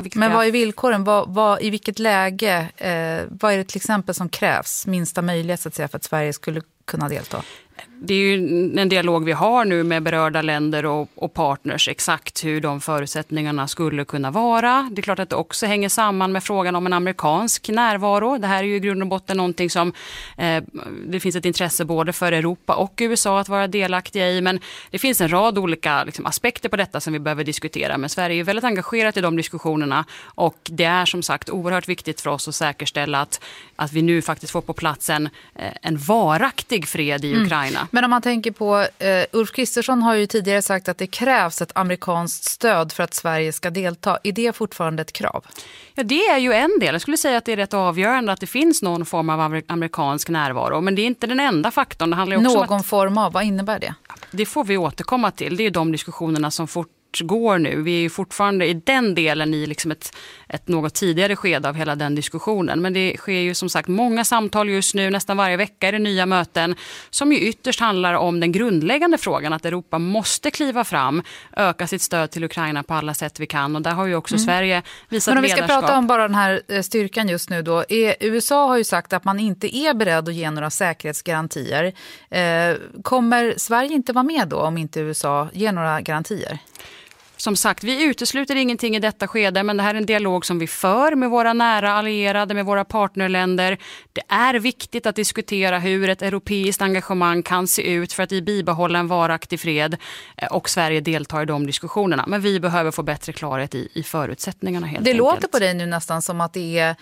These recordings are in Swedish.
Men vad är villkoren? I vilket läge? Vad är det till exempel som krävs? Minsta möjlighet så att säga, för att Sverige skulle kunna delta? Det är ju en dialog vi har nu med berörda länder och partners, exakt hur de förutsättningarna skulle kunna vara. Det är klart att det också hänger samman med frågan om en amerikansk närvaro. Det här är ju i grund och botten någonting som det finns ett intresse både för Europa och USA att vara delaktiga i. Men det finns en rad olika aspekter på detta som vi behöver diskutera. Men Sverige är väldigt engagerat i de diskussionerna, och det är som sagt oerhört viktigt för oss att säkerställa att vi nu faktiskt får på plats en varaktig fred i Ukraina. Men om man tänker på, Ulf Kristersson har ju tidigare sagt att det krävs ett amerikanskt stöd för att Sverige ska delta. Är det fortfarande ett krav? Ja, det är ju en del. Jag skulle säga att det är rätt avgörande att det finns någon form av amerikansk närvaro. Men det är inte den enda faktorn. Det handlar också om form av, vad innebär det? Det får vi återkomma till. Det är de diskussionerna som går nu. Vi är ju fortfarande i den delen i ett något tidigare skede av hela den diskussionen. Men det sker ju som sagt många samtal just nu. Nästan varje vecka är det nya möten som ju ytterst handlar om den grundläggande frågan att Europa måste kliva fram, öka sitt stöd till Ukraina på alla sätt vi kan. Och där har ju också Sverige visat ledarskap. Men om vi ska prata om bara den här styrkan just nu då. USA har ju sagt att man inte är beredd att ge några säkerhetsgarantier. Kommer Sverige inte vara med då om inte USA ger några garantier? Som sagt, vi utesluter ingenting i detta skede, men det här är en dialog som vi för med våra nära allierade, med våra partnerländer. Det är viktigt att diskutera hur ett europeiskt engagemang kan se ut för att bibehålla en varaktig fred, och Sverige deltar i de diskussionerna. Men vi behöver få bättre klarhet i förutsättningarna helt enkelt. Det låter på dig nu nästan som att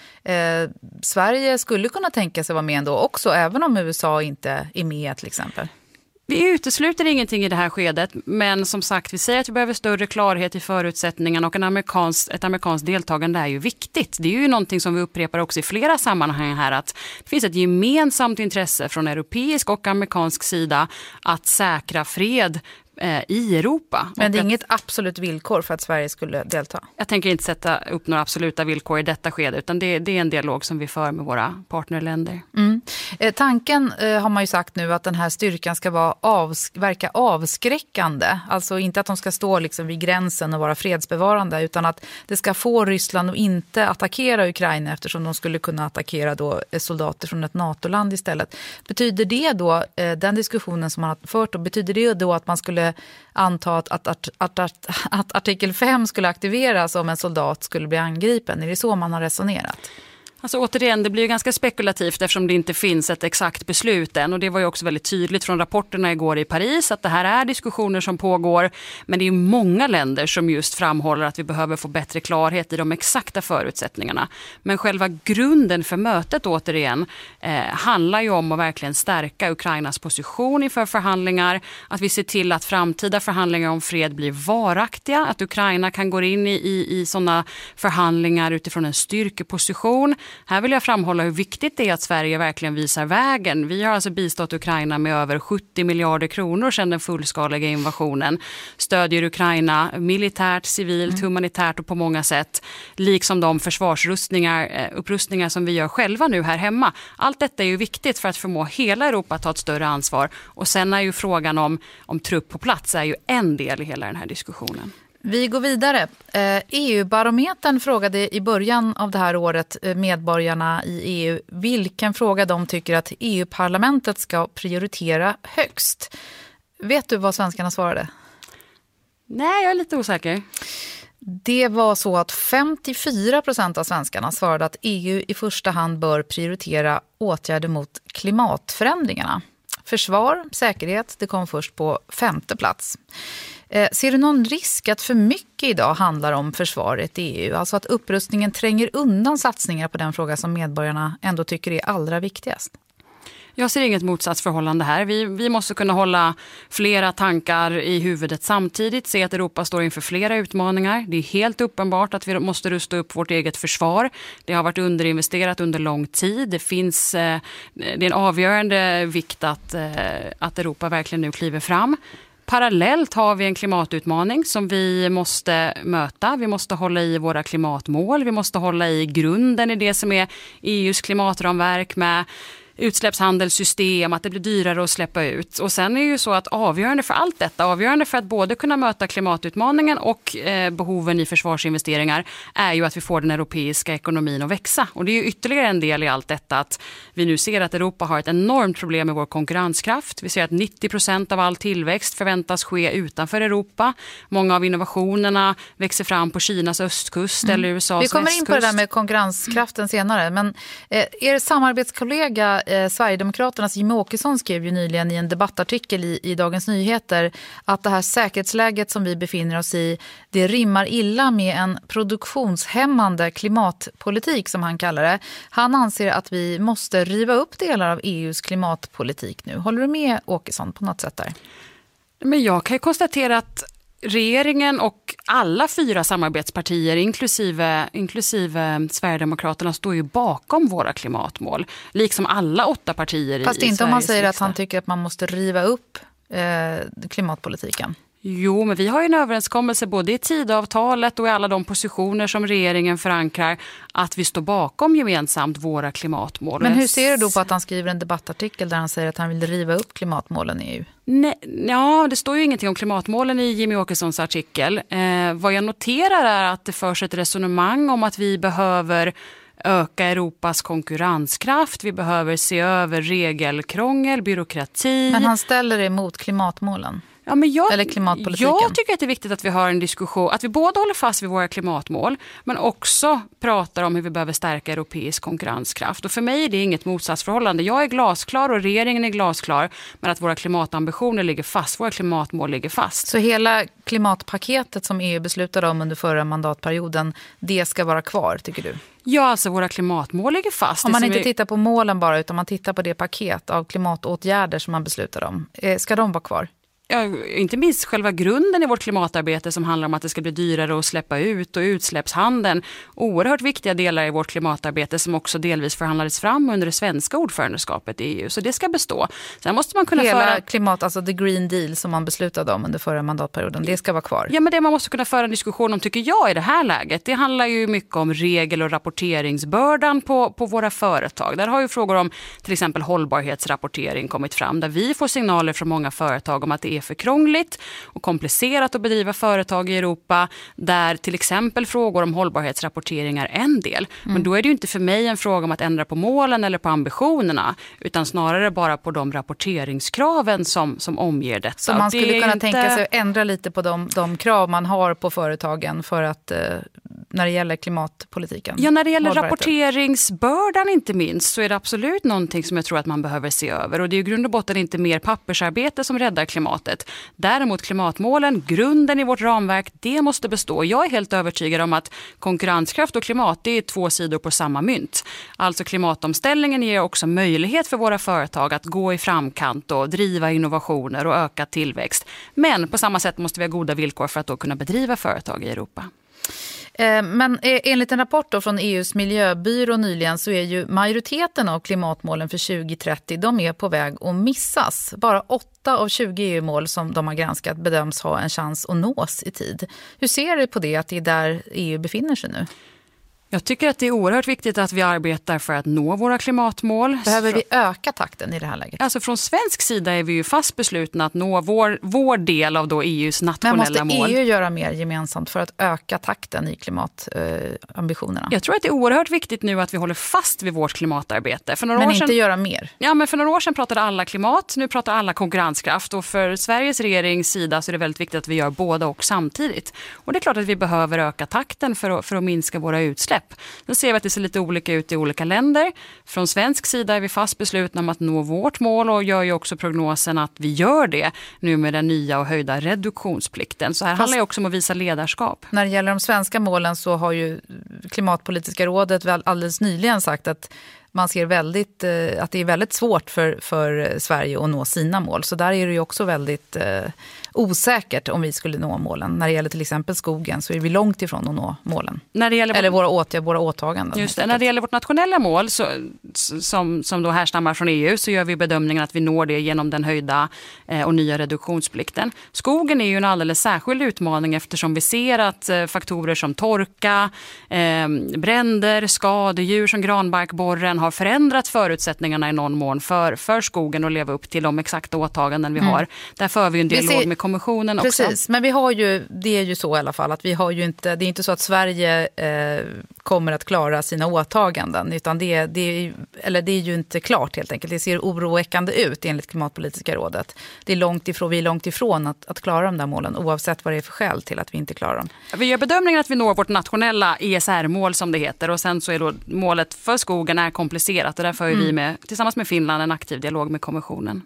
Sverige skulle kunna tänka sig vara med ändå också, även om USA inte är med till exempel. Vi utesluter ingenting i det här skedet, men som sagt, vi säger att vi behöver större klarhet i förutsättningarna, och ett amerikanskt deltagande är ju viktigt. Det är ju någonting som vi upprepar också i flera sammanhang här, att det finns ett gemensamt intresse från europeisk och amerikansk sida att säkra fred i Europa. Men det är inget absolut villkor för att Sverige skulle delta? Jag tänker inte sätta upp några absoluta villkor i detta skede, utan det är en dialog som vi för med våra partnerländer. Tanken har man ju sagt nu att den här styrkan ska verka avskräckande. Alltså inte att de ska stå vid gränsen och vara fredsbevarande, utan att det ska få Ryssland att inte attackera Ukraina, eftersom de skulle kunna attackera då soldater från ett NATO-land istället. Betyder det då, den diskussionen som man har fört, betyder det då att man skulle anta att artikel 5 skulle aktiveras om en soldat skulle bli angripen? Är det så man har resonerat? Alltså återigen, det blir ju ganska spekulativt eftersom det inte finns ett exakt beslut än, och det var ju också väldigt tydligt från rapporterna igår i Paris att det här är diskussioner som pågår, men det är många länder som just framhåller att vi behöver få bättre klarhet i de exakta förutsättningarna. Men själva grunden för mötet återigen handlar ju om att verkligen stärka Ukrainas position inför förhandlingar, att vi ser till att framtida förhandlingar om fred blir varaktiga, att Ukraina kan gå in i sådana förhandlingar utifrån en styrkeposition. Här vill jag framhålla hur viktigt det är att Sverige verkligen visar vägen. Vi har alltså bistått Ukraina med över 70 miljarder kronor sedan den fullskaliga invasionen. Stödjer Ukraina militärt, civilt, humanitärt och på många sätt. Liksom de upprustningar som vi gör själva nu här hemma. Allt detta är ju viktigt för att förmå hela Europa att ta ett större ansvar. Och sen är ju frågan om trupp på plats är ju en del i hela den här diskussionen. Vi går vidare. EU-barometern frågade i början av det här året medborgarna i EU vilken fråga de tycker att EU-parlamentet ska prioritera högst. Vet du vad svenskarna svarade? Nej, jag är lite osäker. Det var så att 54% av svenskarna svarade att EU i första hand bör prioritera åtgärder mot klimatförändringarna. Försvar, säkerhet, det kom först på 5:e plats. Ser du någon risk att för mycket idag handlar om försvaret i EU? Alltså att upprustningen tränger undan satsningar på den fråga som medborgarna ändå tycker är allra viktigast? Jag ser inget motsatsförhållande här. Vi måste kunna hålla flera tankar i huvudet samtidigt. Se att Europa står inför flera utmaningar. Det är helt uppenbart att vi måste rusta upp vårt eget försvar. Det har varit underinvesterat under lång tid. Det är en avgörande vikt att Europa verkligen nu kliver fram. Parallellt har vi en klimatutmaning som vi måste möta. Vi måste hålla i våra klimatmål. Vi måste hålla i grunden i det som är EUs klimatramverk med utsläppshandelssystem, att det blir dyrare att släppa ut. Och sen är det ju så att avgörande för allt detta, avgörande för att både kunna möta klimatutmaningen och behoven i försvarsinvesteringar är ju att vi får den europeiska ekonomin att växa. Och det är ju ytterligare en del i allt detta att vi nu ser att Europa har ett enormt problem med vår konkurrenskraft. Vi ser att 90% av all tillväxt förväntas ske utanför Europa. Många av innovationerna växer fram på Kinas östkust eller USAs västkust. Vi kommer in på det där med konkurrenskraften senare, men er samarbetskollega Sverigedemokraternas Jimmie Åkesson skrev ju nyligen i en debattartikel i Dagens Nyheter att det här säkerhetsläget som vi befinner oss i, det rimmar illa med en produktionshämmande klimatpolitik som han kallar det. Han anser att vi måste riva upp delar av EUs klimatpolitik nu. Håller du med Åkesson på något sätt där? Men jag kan ju konstatera att regeringen och alla 4 samarbetspartier, inklusive Sverigedemokraterna, står ju bakom våra klimatmål. Liksom alla 8 partier i Sveriges riksdag. Fast inte om man säger att han tycker att man måste riva upp klimatpolitiken. Jo, men vi har ju en överenskommelse både i tidavtalet och i alla de positioner som regeringen förankrar att vi står bakom gemensamt våra klimatmål. Men hur ser du då på att han skriver en debattartikel där han säger att han vill riva upp klimatmålen i EU? Nej, ja, det står ju ingenting om klimatmålen i Jimmie Åkessons artikel. Vad jag noterar är att det förs ett resonemang om att vi behöver öka Europas konkurrenskraft. Vi behöver se över regelkrångel, byråkrati. Men han ställer det mot klimatmålen. Ja, men eller klimatpolitiken. Jag tycker att det är viktigt att vi har en diskussion, att vi både håller fast vid våra klimatmål men också pratar om hur vi behöver stärka europeisk konkurrenskraft. Och för mig är det inget motsatsförhållande. Jag är glasklar och regeringen är glasklar, men att våra klimatambitioner ligger fast, våra klimatmål ligger fast. Så hela klimatpaketet som EU beslutade om under förra mandatperioden, det ska vara kvar, tycker du? Ja, alltså våra klimatmål ligger fast. Om man inte tittar på målen bara, utan man tittar på det paket av klimatåtgärder som man beslutade om, ska de vara kvar? Ja, inte minst själva grunden i vårt klimatarbete som handlar om att det ska bli dyrare att släppa ut och utsläppshandeln. Oerhört viktiga delar i vårt klimatarbete som också delvis förhandlades fram under det svenska ordförandeskapet i EU. Så det ska bestå. Sen måste man kunna hela klimat, alltså the Green Deal som man beslutade om under förra mandatperioden, det ska vara kvar. Ja, men det man måste kunna föra en diskussion om, tycker jag, i det här läget, det handlar ju mycket om regel- och rapporteringsbördan på våra företag. Där har ju frågor om till exempel hållbarhetsrapportering kommit fram, där vi får signaler från många företag om att det är för krångligt och komplicerat att bedriva företag i Europa, där till exempel frågor om hållbarhetsrapportering är en del. Men då är det ju inte för mig en fråga om att ändra på målen eller på ambitionerna, utan snarare bara på de rapporteringskraven som omger detta. Så man skulle kunna tänka sig att ändra lite på de krav man har på företagen för att när det gäller klimatpolitiken? Ja, när det gäller rapporteringsbördan inte minst, så är det absolut någonting som jag tror att man behöver se över. Och det är ju grund och botten inte mer pappersarbete som räddar klimatet. Däremot klimatmålen, grunden i vårt ramverk, det måste bestå. Jag är helt övertygad om att konkurrenskraft och klimat, det är 2 sidor på samma mynt. Alltså klimatomställningen ger också möjlighet för våra företag att gå i framkant och driva innovationer och öka tillväxt. Men på samma sätt måste vi ha goda villkor för att då kunna bedriva företag i Europa. Men enligt en rapport då från EUs miljöbyrå nyligen så är ju majoriteten av klimatmålen för 2030, de är på väg att missas. Bara 8 av 20 EU-mål som de har granskat bedöms ha en chans att nås i tid. Hur ser du på det, att det är där EU befinner sig nu? Jag tycker att det är oerhört viktigt att vi arbetar för att nå våra klimatmål. Behöver vi öka takten i det här läget? Alltså från svensk sida är vi ju fast beslutna att nå vår del av då EUs nationella mål. Men måste EU göra mer gemensamt för att öka takten i klimatambitionerna? Jag tror att det är oerhört viktigt nu att vi håller fast vid vårt klimatarbete. Men inte göra mer? Ja, men för några år sedan pratade alla klimat, nu pratar alla konkurrenskraft. Och för Sveriges regerings sida så är det väldigt viktigt att vi gör båda och samtidigt. Och det är klart att vi behöver öka takten för att minska våra utsläpp. Då ser vi att det ser lite olika ut i olika länder. Från svensk sida är vi fast beslutna om att nå vårt mål och gör ju också prognosen att vi gör det nu med den nya och höjda reduktionsplikten. Så här handlar det också om att visa ledarskap. När det gäller de svenska målen så har ju Klimatpolitiska rådet alldeles nyligen sagt att man ser att det är väldigt svårt för Sverige att nå sina mål. Så där är det ju också väldigt osäkert om vi skulle nå målen. När det gäller till exempel skogen så är vi långt ifrån att nå målen. När det gäller eller våra åtaganden. Just det, när det gäller vårt nationella mål som då härstammar från EU så gör vi bedömningen att vi når det genom den höjda och nya reduktionsplikten. Skogen är ju en alldeles särskild utmaning eftersom vi ser att faktorer som torka, bränder, skadedjur som granbarkborren har förändrat förutsättningarna i någon mån för skogen att leva upp till de exakta åtaganden vi har. Där för vi en dialog med kommissionen också. Precis, men det är ju så i alla fall att vi har ju inte, det är inte så att Sverige kommer att klara sina åtaganden utan det är ju inte klart helt enkelt. Det ser oroväckande ut enligt Klimatpolitiska rådet. Vi är långt ifrån att klara de där målen oavsett vad det är för skäl till att vi inte klarar dem. Vi gör bedömningen att vi når vårt nationella ESR-mål som det heter och sen så är då målet för skogen är komplicerat och därför är vi tillsammans med Finland en aktiv dialog med kommissionen.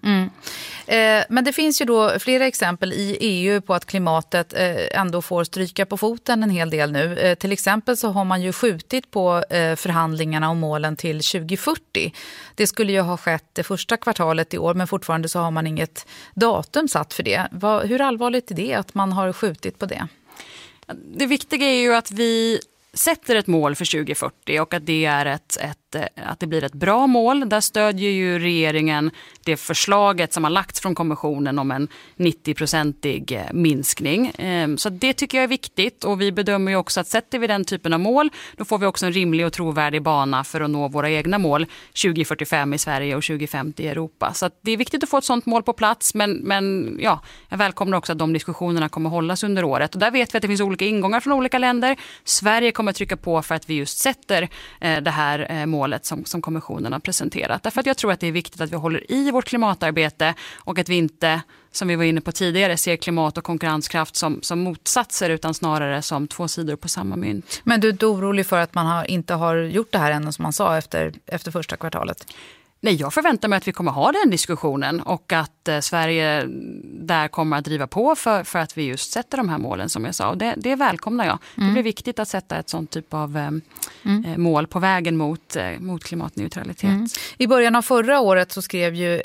Men det finns ju då flera exempel i EU på att klimatet ändå får stryka på foten en hel del nu. Till exempel så har man ju skjutit på förhandlingarna om målen till 2040. Det skulle ju ha skett det första kvartalet i år men fortfarande så har man inget datum satt för det. Hur allvarligt är det att man har skjutit på det? Det viktiga är ju att vi sätter ett mål för 2040 och att det är att det blir ett bra mål. Där stödjer ju regeringen det förslaget som har lagts från kommissionen om en 90-procentig minskning. Så det tycker jag är viktigt och vi bedömer ju också att sätter vi den typen av mål då får vi också en rimlig och trovärdig bana för att nå våra egna mål 2045 i Sverige och 2050 i Europa. Så att det är viktigt att få ett sånt mål på plats men ja, jag välkomnar också att de diskussionerna kommer hållas under året. Och där vet vi att det finns olika ingångar från olika länder. Sverige kommer att trycka på för att vi just sätter det här målet som kommissionen har presenterat. Därför att jag tror att det är viktigt att vi håller i vårt klimatarbete och att vi inte, som vi var inne på tidigare, ser klimat och konkurrenskraft som motsatser utan snarare som två sidor på samma mynt. Men du är inte orolig för att man inte har gjort det här än som man sa efter första kvartalet? Nej, jag förväntar mig att vi kommer ha den diskussionen och att Sverige där kommer att driva på för att vi just sätter de här målen som jag sa. Och det välkomnar jag. Det blir viktigt att sätta ett sånt typ av mål på vägen mot klimatneutralitet. I början av förra året så skrev ju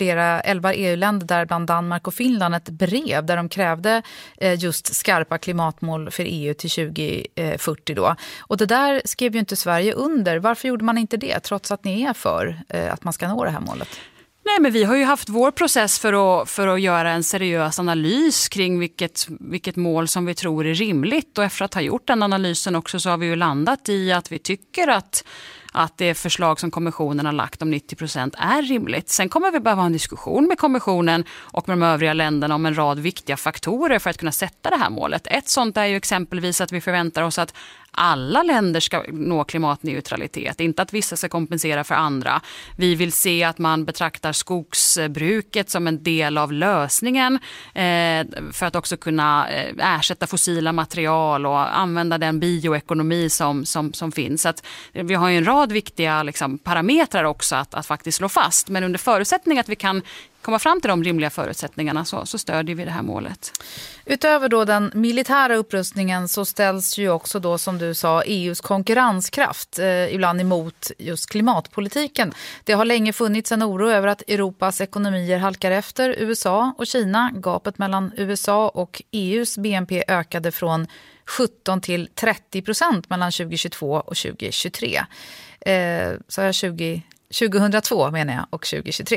11 EU-länder, däribland Danmark och Finland, ett brev där de krävde just skarpa klimatmål för EU till 2040 då. Och det där skrev ju inte Sverige under. Varför gjorde man inte det trots att ni är för att man ska nå det här målet? Nej, men vi har ju haft vår process för att göra en seriös analys kring vilket mål som vi tror är rimligt. Och efter att ha gjort den analysen också så har vi ju landat i att vi tycker att det förslag som kommissionen har lagt om 90% är rimligt. Sen kommer vi behöva ha en diskussion med kommissionen och med de övriga länderna om en rad viktiga faktorer för att kunna sätta det här målet. Ett sånt är ju exempelvis att vi förväntar oss att alla länder ska nå klimatneutralitet, inte att vissa ska kompensera för andra. Vi vill se att man betraktar skogsbruket som en del av lösningen för att också kunna ersätta fossila material och använda den bioekonomi som finns. Så att vi har ju en rad viktiga parametrar också att faktiskt slå fast, men under förutsättning att vi kan komma fram till de rimliga förutsättningarna så stödjer vi det här målet. Utöver då den militära upprustningen så ställs ju också då, som du sa, EUs konkurrenskraft ibland emot just klimatpolitiken. Det har länge funnits en oro över att Europas ekonomier halkar efter USA och Kina. Gapet mellan USA och EUs BNP ökade från 17 till 30% mellan 2022 och 2023. Så är 2002 menar jag och 2023.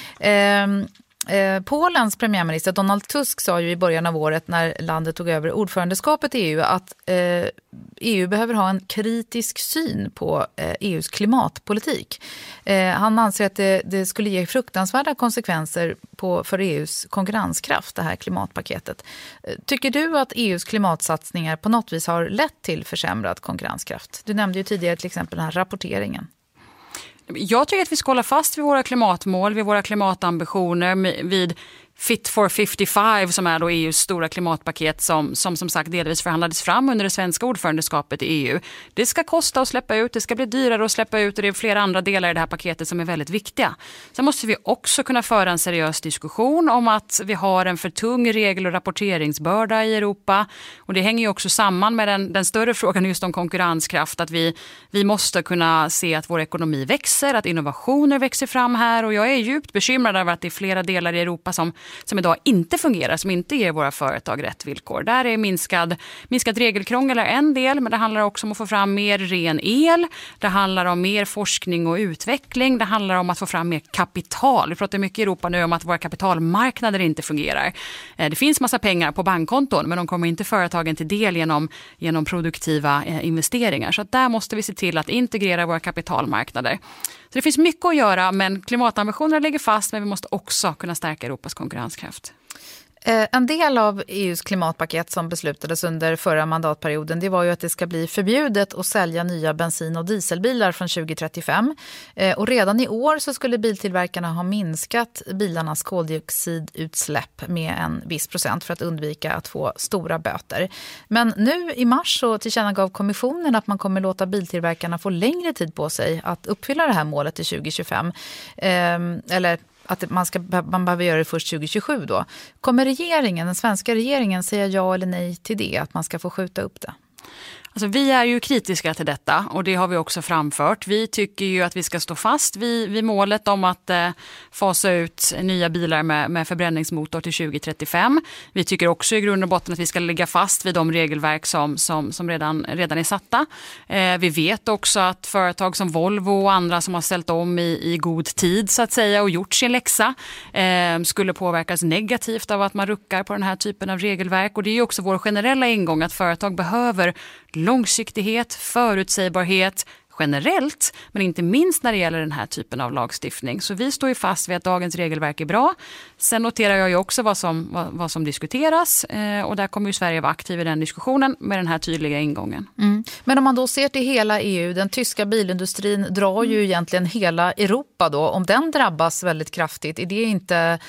Polens premiärminister Donald Tusk sa ju i början av året när landet tog över ordförandeskapet i EU att EU behöver ha en kritisk syn på EUs klimatpolitik. Han anser att det skulle ge fruktansvärda konsekvenser för EUs konkurrenskraft, det här klimatpaketet. Tycker du att EUs klimatsatsningar på något vis har lett till försämrad konkurrenskraft? Du nämnde ju tidigare till exempel den här rapporteringen. Jag tycker att vi ska hålla fast vid våra klimatmål, vid våra klimatambitioner, vid Fit for 55 som är då EUs stora klimatpaket som sagt delvis förhandlades fram under det svenska ordförandeskapet i EU. Det ska kosta att släppa ut, det ska bli dyrare att släppa ut och det är flera andra delar i det här paketet som är väldigt viktiga. Sen måste vi också kunna föra en seriös diskussion om att vi har en för tung regel- och rapporteringsbörda i Europa och det hänger ju också samman med den större frågan just om konkurrenskraft, att vi måste kunna se att vår ekonomi växer, att innovationer växer fram här och jag är djupt bekymrad över att det är flera delar i Europa som som idag inte fungerar, som inte ger våra företag rätt villkor. Där är minskat regelkrångel är en del, men det handlar också om att få fram mer ren el. Det handlar om mer forskning och utveckling. Det handlar om att få fram mer kapital. Vi pratar mycket i Europa nu om att våra kapitalmarknader inte fungerar. Det finns massa pengar på bankkonton, men de kommer inte företagen till del genom produktiva investeringar. Så att där måste vi se till att integrera våra kapitalmarknader. Så det finns mycket att göra, men klimatambitionerna ligger fast, men vi måste också kunna stärka Europas konkurrenskraft. En del av EUs klimatpaket som beslutades under förra mandatperioden, det var ju att det ska bli förbjudet att sälja nya bensin- och dieselbilar från 2035. Och redan i år så skulle biltillverkarna ha minskat bilarnas koldioxidutsläpp med en viss procent för att undvika att få stora böter. Men nu i mars så tillkännagav kommissionen att man kommer låta biltillverkarna få längre tid på sig att uppfylla det här målet till 2025. Att man behöver göra det först 2027 då. Kommer den svenska regeringen, säga ja eller nej till det? Att man ska få skjuta upp det? Alltså, vi är ju kritiska till detta och det har vi också framfört. Vi tycker ju att vi ska stå fast vid målet om att fasa ut nya bilar med förbränningsmotor till 2035. Vi tycker också i grund och botten att vi ska lägga fast vid de regelverk som redan är satta. Vi vet också att företag som Volvo och andra som har ställt om i god tid så att säga och gjort sin läxa skulle påverkas negativt av att man ruckar på den här typen av regelverk. Och det är ju också vår generella ingång att företag behöver långsiktighet, förutsägbarhet generellt, men inte minst när det gäller den här typen av lagstiftning. Så vi står ju fast vid att dagens regelverk är bra. Sen noterar jag ju också vad som diskuteras och där kommer ju Sverige vara aktiv i den diskussionen med den här tydliga ingången. Mm. Men om man då ser till hela EU, den tyska bilindustrin drar ju egentligen hela Europa då. Om den drabbas väldigt kraftigt, är det inte,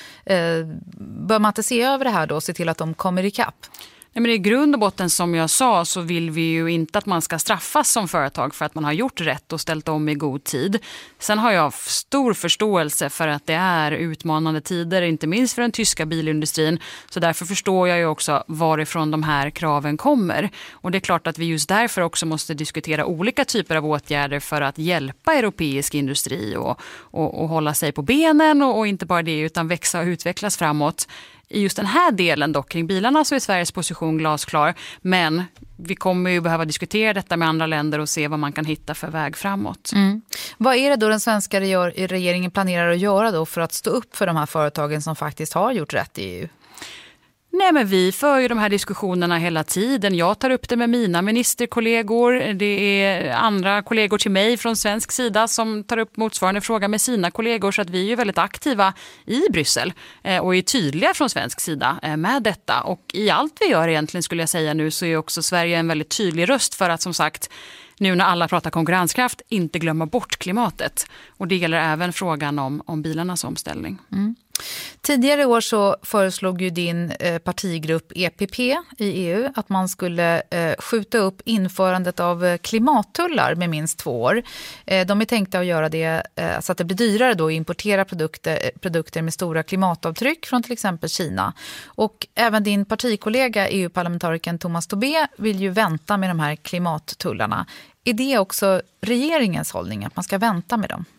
bör man inte se över det här då och se till att de kommer i kapp? Nej, men i grund och botten som jag sa så vill vi ju inte att man ska straffas som företag för att man har gjort rätt och ställt om i god tid. Sen har jag stor förståelse för att det är utmanande tider, inte minst för den tyska bilindustrin. Så därför förstår jag ju också varifrån de här kraven kommer. Och det är klart att vi just därför också måste diskutera olika typer av åtgärder för att hjälpa europeisk industri och hålla sig på benen och inte bara det utan växa och utvecklas framåt. I just den här delen dock kring bilarna så är Sveriges position glasklar, men vi kommer ju behöva diskutera detta med andra länder och se vad man kan hitta för väg framåt. Mm. Vad är det då den svenska regeringen planerar att göra då för att stå upp för de här företagen som faktiskt har gjort rätt i EU? Nej, men vi för ju de här diskussionerna hela tiden. Jag tar upp det med mina ministerkollegor. Det är andra kollegor till mig från svensk sida som tar upp motsvarande fråga med sina kollegor. Så att vi är ju väldigt aktiva i Bryssel och är tydliga från svensk sida med detta. Och i allt vi gör egentligen skulle jag säga nu så är också Sverige en väldigt tydlig röst för att som sagt nu när alla pratar konkurrenskraft inte glömma bort klimatet. Och det gäller även frågan om bilarnas omställning. Mm. Tidigare år så föreslog ju din partigrupp EPP i EU att man skulle skjuta upp införandet av klimattullar med minst 2 år. De är tänkta att göra det så att det blir dyrare då att importera produkter med stora klimatavtryck från till exempel Kina. Och även din partikollega EU-parlamentarikern Thomas Tobé vill ju vänta med de här klimattullarna. Är det också regeringens hållning att man ska vänta med dem?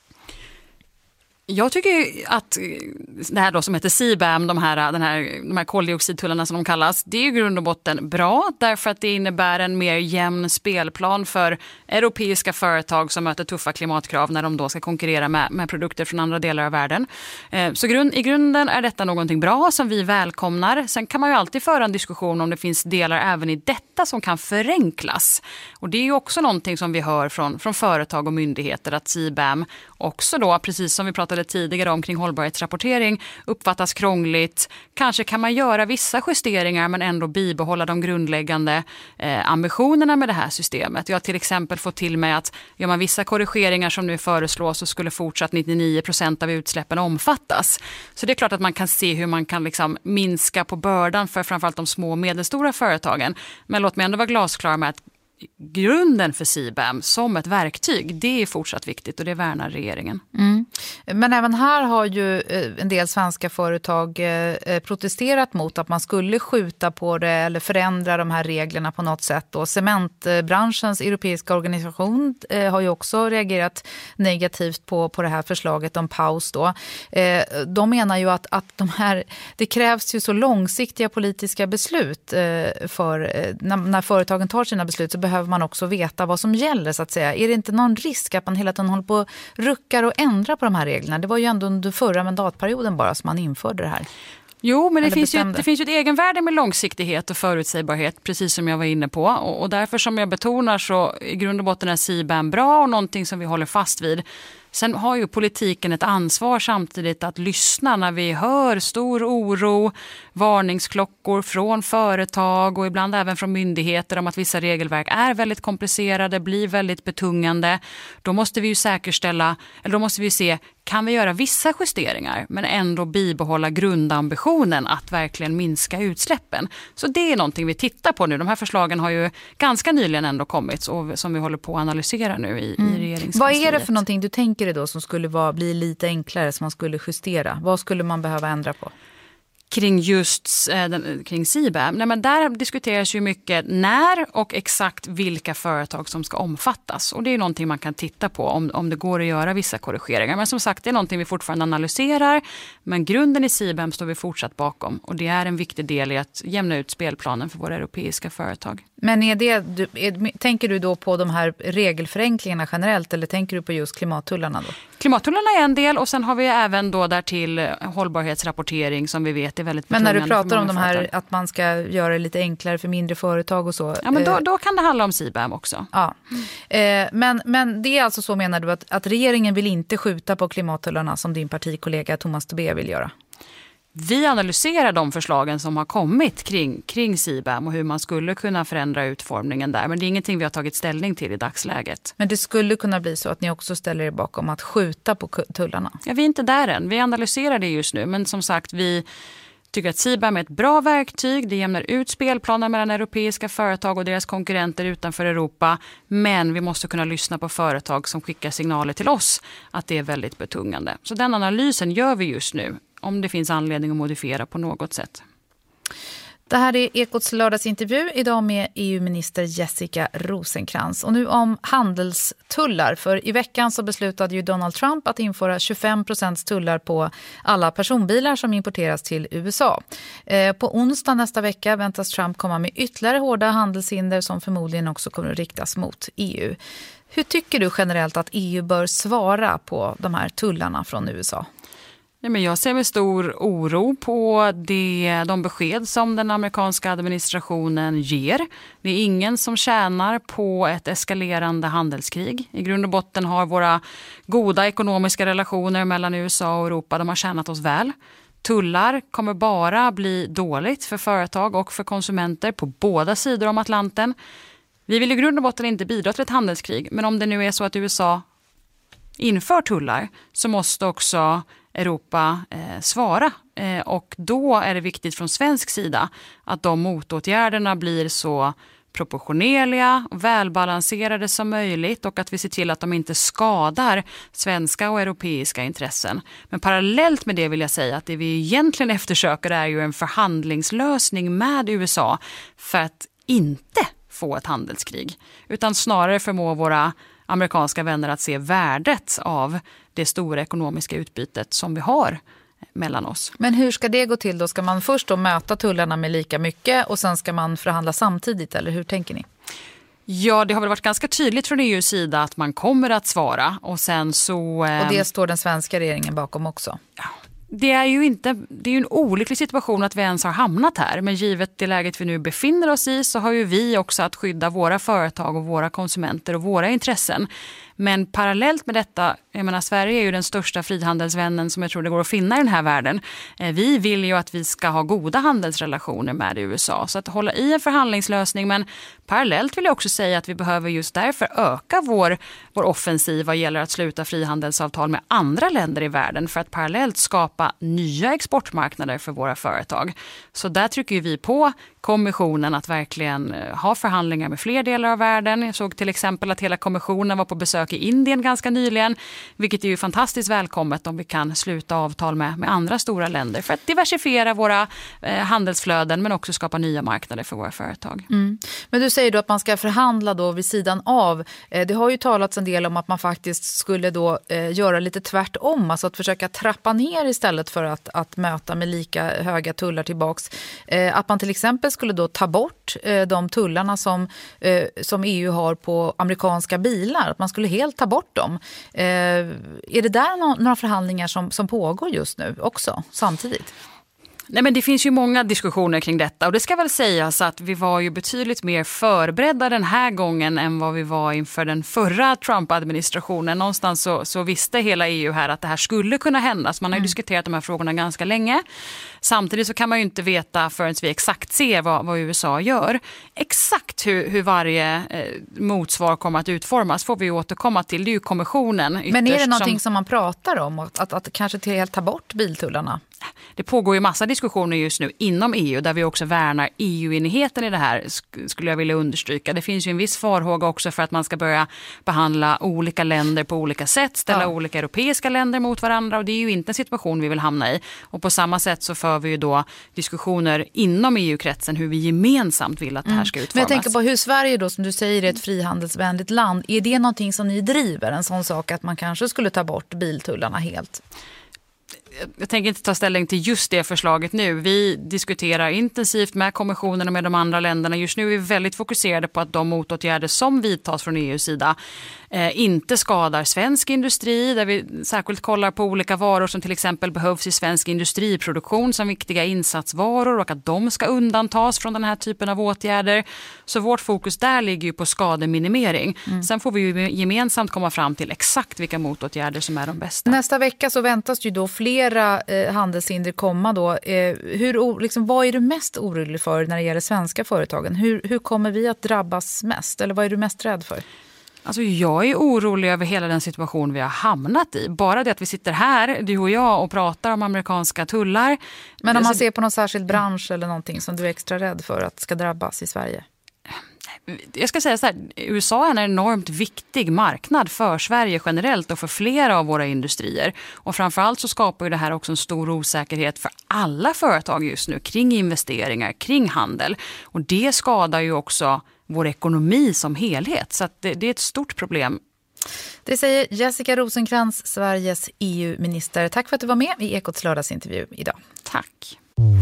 Jag tycker att det här då som heter CBAM, de här koldioxidtullarna som de kallas, det är i grund och botten bra därför att det innebär en mer jämn spelplan för europeiska företag som möter tuffa klimatkrav när de då ska konkurrera med produkter från andra delar av världen. Så i grunden är detta någonting bra som vi välkomnar. Sen kan man ju alltid föra en diskussion om det finns delar även i detta som kan förenklas. Och det är ju också någonting som vi hör från företag och myndigheter att CBAM också då, precis som vi pratade tidigare om kring hållbarhetsrapportering, uppfattas krångligt. Kanske kan man göra vissa justeringar men ändå bibehålla de grundläggande ambitionerna med det här systemet. Jag har till exempel fått till mig att gör man vissa korrigeringar som nu föreslås så skulle fortsatt 99% av utsläppen omfattas. Så det är klart att man kan se hur man kan liksom minska på bördan för framförallt de små och medelstora företagen. Men låt mig ändå vara glasklar med att grunden för CBAM som ett verktyg, det är fortsatt viktigt och det värnar regeringen. Mm. Men även här har ju en del svenska företag protesterat mot att man skulle skjuta på det eller förändra de här reglerna på något sätt. Och cementbranschens europeiska organisation har ju också reagerat negativt på det här förslaget om paus då. De menar ju att det krävs ju så långsiktiga politiska beslut för när företagen tar sina beslut, så behöver man också veta vad som gäller så att säga. Är det inte någon risk att man hela tiden håller på och ruckar och ändrar på de här reglerna? Det var ju ändå under förra mandatperioden bara som man införde det här. Jo, men det finns ju ett egenvärde med långsiktighet och förutsägbarhet, precis som jag var inne på. Och därför som jag betonar så i grund och botten är CBAM bra och någonting som vi håller fast vid. Sen har ju politiken ett ansvar samtidigt att lyssna när vi hör stor oro, varningsklockor från företag och ibland även från myndigheter om att vissa regelverk är väldigt komplicerade, blir väldigt betungande. Då måste vi ju säkerställa, eller då måste vi se, kan vi göra vissa justeringar men ändå bibehålla grundambitionen att verkligen minska utsläppen. Så det är någonting vi tittar på nu. De här förslagen har ju ganska nyligen ändå kommit och som vi håller på att analysera nu i regeringskansliet. Vad är det för någonting du tänker dig då som skulle bli lite enklare, som man skulle justera? Vad skulle man behöva ändra på? Kring CBAM. Nej, men där diskuteras ju mycket när och exakt vilka företag som ska omfattas. Och det är någonting man kan titta på om det går att göra vissa korrigeringar. Men som sagt, det är någonting vi fortfarande analyserar. Men grunden i CBAM står vi fortsatt bakom. Och det är en viktig del i att jämna ut spelplanen för våra europeiska företag. Men tänker du då på de här regelförenklingarna generellt eller tänker du på just klimattullarna då? Klimattullarna är en del och sen har vi även då därtill hållbarhetsrapportering som vi vet är väldigt betungande. Men när du pratar om de här att man ska göra det lite enklare för mindre företag och så. Ja, men då kan det handla om CBAM också. Ja. Men det är alltså så, menar du, att regeringen vill inte skjuta på klimattullarna som din partikollega Thomas Tobé vill göra? Vi analyserar de förslagen som har kommit kring CBAM och hur man skulle kunna förändra utformningen där. Men det är ingenting vi har tagit ställning till i dagsläget. Men det skulle kunna bli så att ni också ställer er bakom att skjuta på tullarna? Ja, vi är inte där än. Vi analyserar det just nu. Men som sagt, vi tycker att CBAM är ett bra verktyg. Det jämnar ut spelplanen mellan europeiska företag och deras konkurrenter utanför Europa. Men vi måste kunna lyssna på företag som skickar signaler till oss att det är väldigt betungande. Så den analysen gör vi just nu. Om det finns anledning att modifiera på något sätt. Det här är Ekots lördagsintervju idag med EU-minister Jessica Rosencrantz. Och nu om handelstullar. För i veckan så beslutade ju Donald Trump att införa 25% tullar på alla personbilar som importeras till USA. På onsdag nästa vecka väntas Trump komma med ytterligare hårda handelshinder som förmodligen också kommer att riktas mot EU. Hur tycker du generellt att EU bör svara på de här tullarna från USA? Nej, men jag ser med stor oro på de besked som den amerikanska administrationen ger. Det är ingen som tjänar på ett eskalerande handelskrig. I grund och botten har våra goda ekonomiska relationer mellan USA och Europa, de har tjänat oss väl. Tullar kommer bara bli dåligt för företag och för konsumenter på båda sidor om Atlanten. Vi vill i grund och botten inte bidra till ett handelskrig, men om det nu är så att USA inför tullar så måste också Europa svara. Och då är det viktigt från svensk sida att de motåtgärderna blir så proportionerliga och välbalanserade som möjligt och att vi ser till att de inte skadar svenska och europeiska intressen. Men parallellt med det vill jag säga att det vi egentligen eftersöker är ju en förhandlingslösning med USA för att inte få ett handelskrig, utan snarare förmå våra amerikanska vänner att se värdet av det stora ekonomiska utbytet som vi har mellan oss. Men hur ska det gå till då? Ska man först då möta tullarna med lika mycket och sen ska man förhandla samtidigt, eller hur tänker ni? Ja, det har väl varit ganska tydligt från EU:s sida att man kommer att svara och sen så... Och det står den svenska regeringen bakom också? Ja. Det är ju en olycklig situation att vi ens har hamnat här, men givet det läget vi nu befinner oss i så har ju vi också att skydda våra företag och våra konsumenter och våra intressen. Men parallellt med detta, jag menar, Sverige är ju den största frihandelsvännen som jag tror det går att finna i den här världen. Vi vill ju att vi ska ha goda handelsrelationer med USA, så att hålla i en förhandlingslösning, men parallellt vill jag också säga att vi behöver just därför öka vår offensiv vad gäller att sluta frihandelsavtal med andra länder i världen för att parallellt skapa nya exportmarknader för våra företag. Så där trycker vi på kommissionen att verkligen ha förhandlingar med fler delar av världen. Jag såg till exempel att hela kommissionen var på besök i Indien ganska nyligen, vilket är ju fantastiskt välkommet om vi kan sluta avtal med andra stora länder för att diversifiera våra handelsflöden men också skapa nya marknader för våra företag. Men du säger då att man ska förhandla då vid sidan av. Det har ju talats en del om att man faktiskt skulle då göra lite tvärtom, alltså att försöka trappa ner istället för att möta med lika höga tullar tillbaks. Att man till exempel skulle då ta bort de tullarna som EU har på amerikanska bilar, att man skulle helt ta bort dem. Är det där några förhandlingar som pågår just nu också samtidigt? Nej, men det finns ju många diskussioner kring detta och det ska väl sägas att vi var ju betydligt mer förberedda den här gången än vad vi var inför den förra Trump-administrationen. Någonstans så visste hela EU här att det här skulle kunna hända. Så man har ju diskuterat de här frågorna ganska länge. Samtidigt så kan man ju inte veta förrän vi exakt ser vad USA gör. Exakt hur varje motsvar kommer att utformas får vi återkomma till. Det är ju kommissionen ytterst. Men är det någonting som man pratar om? Att kanske till helt ta bort biltullarna? Det pågår ju massa diskussioner just nu inom EU där vi också värnar EU-enigheten i det här, skulle jag vilja understryka. Det finns ju en viss farhåga också för att man ska börja behandla olika länder på olika sätt, ställa olika europeiska länder mot varandra och det är ju inte en situation vi vill hamna i. Och på samma sätt så för vi ju då diskussioner inom EU-kretsen hur vi gemensamt vill att det här ska utformas. Men jag tänker på hur Sverige då, som du säger, är ett frihandelsvänligt land. Är det någonting som ni driver, en sån sak att man kanske skulle ta bort biltullarna helt? Jag tänker inte ta ställning till just det förslaget nu. Vi diskuterar intensivt med kommissionen och med de andra länderna. Just nu är vi väldigt fokuserade på att de motåtgärder som vidtas från EU:s sida inte skadar svensk industri. Där vi särskilt kollar på olika varor som till exempel behövs i svensk industriproduktion som viktiga insatsvaror och att de ska undantas från den här typen av åtgärder. Så vårt fokus där ligger ju på skademinimering. Sen får vi ju gemensamt komma fram till exakt vilka motåtgärder som är de bästa. Nästa vecka så väntas ju då flera handelshinder komma då. Vad är du mest orolig för när det gäller svenska företagen? Hur kommer vi att drabbas mest? Eller vad är du mest rädd för? Alltså jag är orolig över hela den situation vi har hamnat i. Bara det att vi sitter här, du och jag, och pratar om amerikanska tullar. Men om man ser på någon särskild bransch eller någonting som du är extra rädd för att ska drabbas i Sverige? Jag ska säga så här, USA är en enormt viktig marknad för Sverige generellt och för flera av våra industrier. Och framförallt så skapar ju det här också en stor osäkerhet för alla företag just nu kring investeringar, kring handel. Och det skadar ju också vår ekonomi som helhet. Så att det är ett stort problem. Det säger Jessica Rosencrantz, Sveriges EU-minister. Tack för att du var med i Ekots lördagsintervju idag. Tack.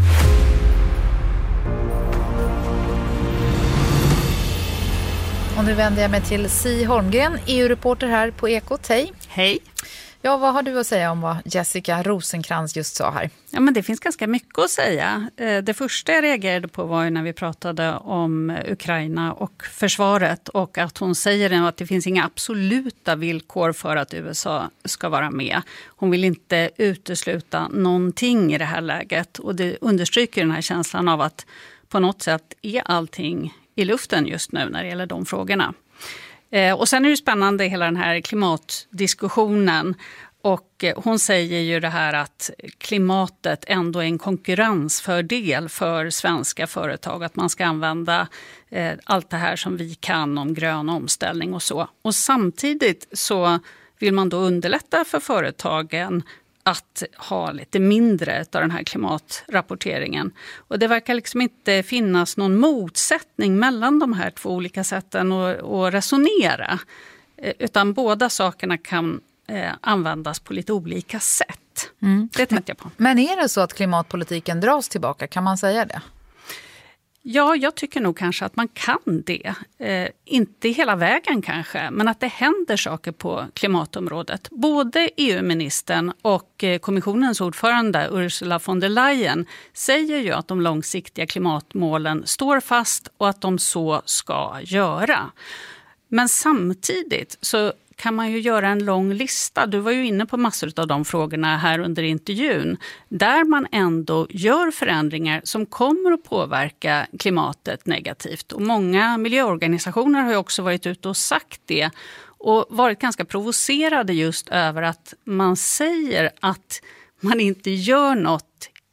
Och nu vänder jag mig till Si Holmgren, EU-reporter här på Ekot. Hej. Hej. Ja, vad har du att säga om vad Jessica Rosencrantz just sa här? Ja, men det finns ganska mycket att säga. Det första jag reagerade på var ju när vi pratade om Ukraina och försvaret och att hon säger att det finns inga absoluta villkor för att USA ska vara med. Hon vill inte utesluta någonting i det här läget och det understryker den här känslan av att på något sätt är allting i luften just nu när det gäller de frågorna. Och sen är det spännande hela den här klimatdiskussionen och hon säger ju det här att klimatet ändå är en konkurrensfördel för svenska företag, att man ska använda allt det här som vi kan om grön omställning och så. Och samtidigt så vill man då underlätta för företagen att ha lite mindre av den här klimatrapporteringen. Och det verkar liksom inte finnas någon motsättning mellan de här två olika sätten att resonera. Utan båda sakerna kan användas på lite olika sätt. Det tänkte jag på. Men är det så att klimatpolitiken dras tillbaka? Kan man säga det? Ja, jag tycker nog kanske att man kan det. Inte hela vägen kanske, men att det händer saker på klimatområdet. Både EU-ministern och kommissionens ordförande Ursula von der Leyen säger ju att de långsiktiga klimatmålen står fast och att de så ska göra. Men samtidigt så kan man ju göra en lång lista. Du var ju inne på massor av de frågorna här under intervjun. Där man ändå gör förändringar som kommer att påverka klimatet negativt. Och många miljöorganisationer har ju också varit ute och sagt det. Och varit ganska provocerade just över att man säger att man inte gör något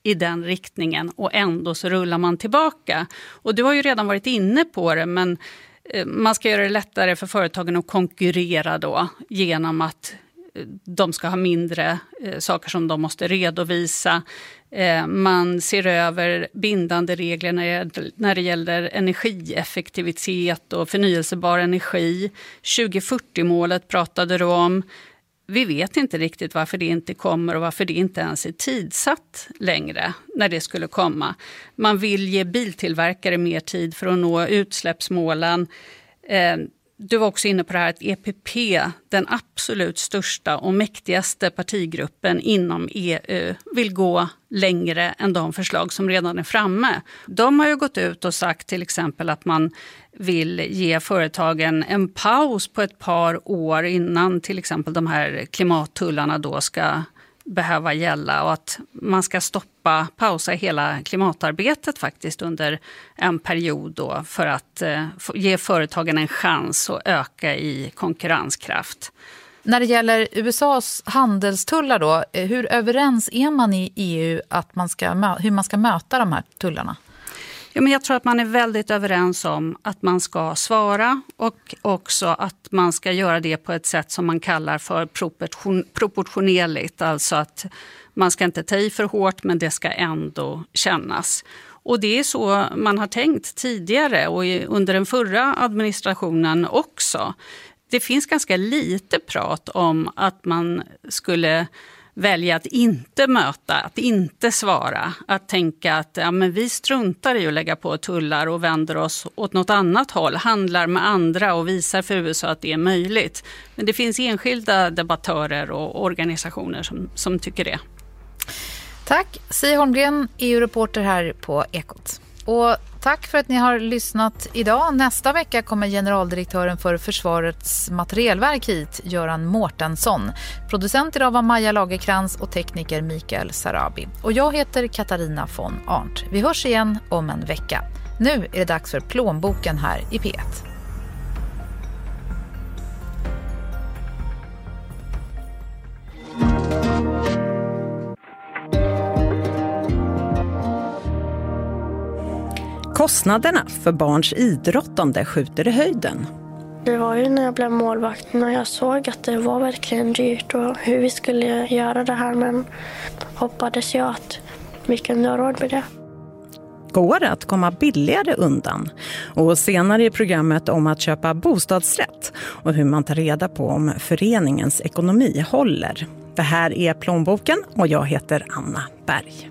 i den riktningen och ändå så rullar man tillbaka. Och du har ju redan varit inne på det, men man ska göra det lättare för företagen att konkurrera då genom att de ska ha mindre saker som de måste redovisa. Man ser över bindande regler när det gäller energieffektivitet och förnyelsebar energi. 2040-målet pratade du om. Vi vet inte riktigt varför det inte kommer och varför det inte ens är tidsatt längre när det skulle komma. Man vill ge biltillverkare mer tid för att nå utsläppsmålen. Du var också inne på det här att EPP, den absolut största och mäktigaste partigruppen inom EU, vill gå längre än de förslag som redan är framme. De har ju gått ut och sagt till exempel att man vill ge företagen en paus på ett par år innan till exempel de här klimattullarna då ska behöva gälla, och att man ska pausa hela klimatarbetet faktiskt under en period då för att ge företagen en chans att öka i konkurrenskraft. När det gäller USAs handelstullar då, hur överens är man i EU att hur man ska möta de här tullarna? Ja, men jag tror att man är väldigt överens om att man ska svara och också att man ska göra det på ett sätt som man kallar för proportionerligt. Alltså att man ska inte ta i för hårt, men det ska ändå kännas. Och det är så man har tänkt tidigare och under den förra administrationen också. Det finns ganska lite prat om att man skulle välja att inte möta, att inte svara. Att tänka att men vi struntar i att lägga på tullar och vänder oss åt något annat håll. Handlar med andra och visar för USA att det är möjligt. Men det finns enskilda debattörer och organisationer som tycker det. Tack, Sia Holmgren, EU-reporter här på Ekot. Och tack för att ni har lyssnat idag. Nästa vecka kommer generaldirektören för Försvarets materielverk hit, Göran Mårtensson. Producent idag var Maja Lagerkrans och tekniker Mikael Sarabi. Och jag heter Katarina von Arndt. Vi hörs igen om en vecka. Nu är det dags för plånboken här i P1. Kostnaderna för barns idrottande skjuter i höjden. Det var ju när jag blev målvakt när jag såg att det var verkligen dyrt och hur vi skulle göra det här, men hoppades jag att vi kunde ha råd med det. Går det att komma billigare undan? Och senare i programmet om att köpa bostadsrätt och hur man tar reda på om föreningens ekonomi håller. Det här är Plånboken och jag heter Anna Berg.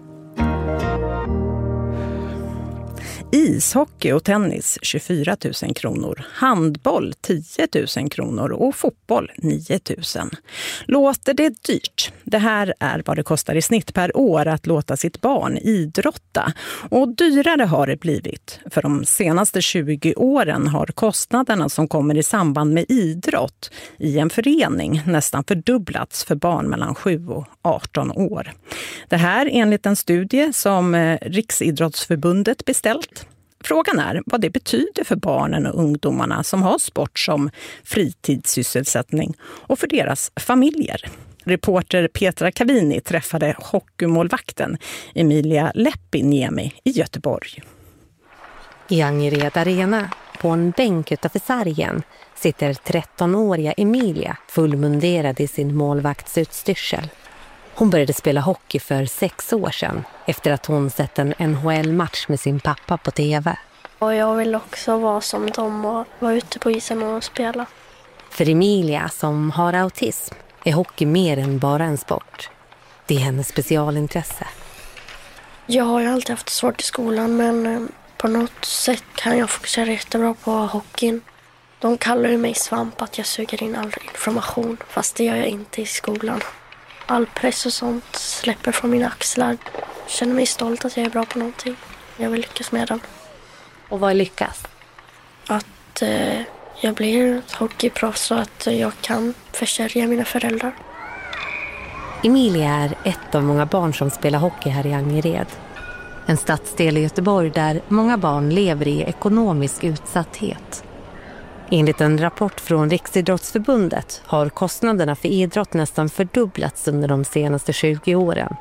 Ishockey och tennis 24 000 kronor, handboll 10 000 kronor och fotboll 9 000. Låter det dyrt? Det här är vad det kostar i snitt per år att låta sitt barn idrotta. Och dyrare har det blivit. För de senaste 20 åren har kostnaderna som kommer i samband med idrott i en förening nästan fördubblats för barn mellan 7 och 18 år. Det här enligt en studie som Riksidrottsförbundet beställt. Frågan är vad det betyder för barnen och ungdomarna som har sport som fritidssysselsättning och för deras familjer. Reporter Petra Cavini träffade hockeymålvakten Emilia Lepiniemi i Göteborg. I Angered Arena, på en bänk utanför sargen, sitter 13-åriga Emilia fullmunderad i sin målvaktsutstyrsel. Hon började spela hockey för 6 år sedan efter att hon sett en NHL-match med sin pappa på tv. Och jag vill också vara som dem och vara ute på isen och spela. För Emilia, som har autism, är hockey mer än bara en sport. Det är hennes specialintresse. Jag har ju alltid haft svårt i skolan, men på något sätt kan jag fokusera jättebra på hockeyn. De kallar ju mig svamp, att jag suger in all information, fast det gör jag inte i skolan. All press och sånt släpper från mina axlar. Jag känner mig stolt att jag är bra på någonting. Jag vill lyckas med den. Och vad lyckas? Att jag blir hockeyproffs så att jag kan försörja mina föräldrar. Emilia är ett av många barn som spelar hockey här i Angered. En stadsdel i Göteborg där många barn lever i ekonomisk utsatthet. Enligt en rapport från Riksidrottsförbundet har kostnaderna för idrott nästan fördubblats under de senaste 20 åren.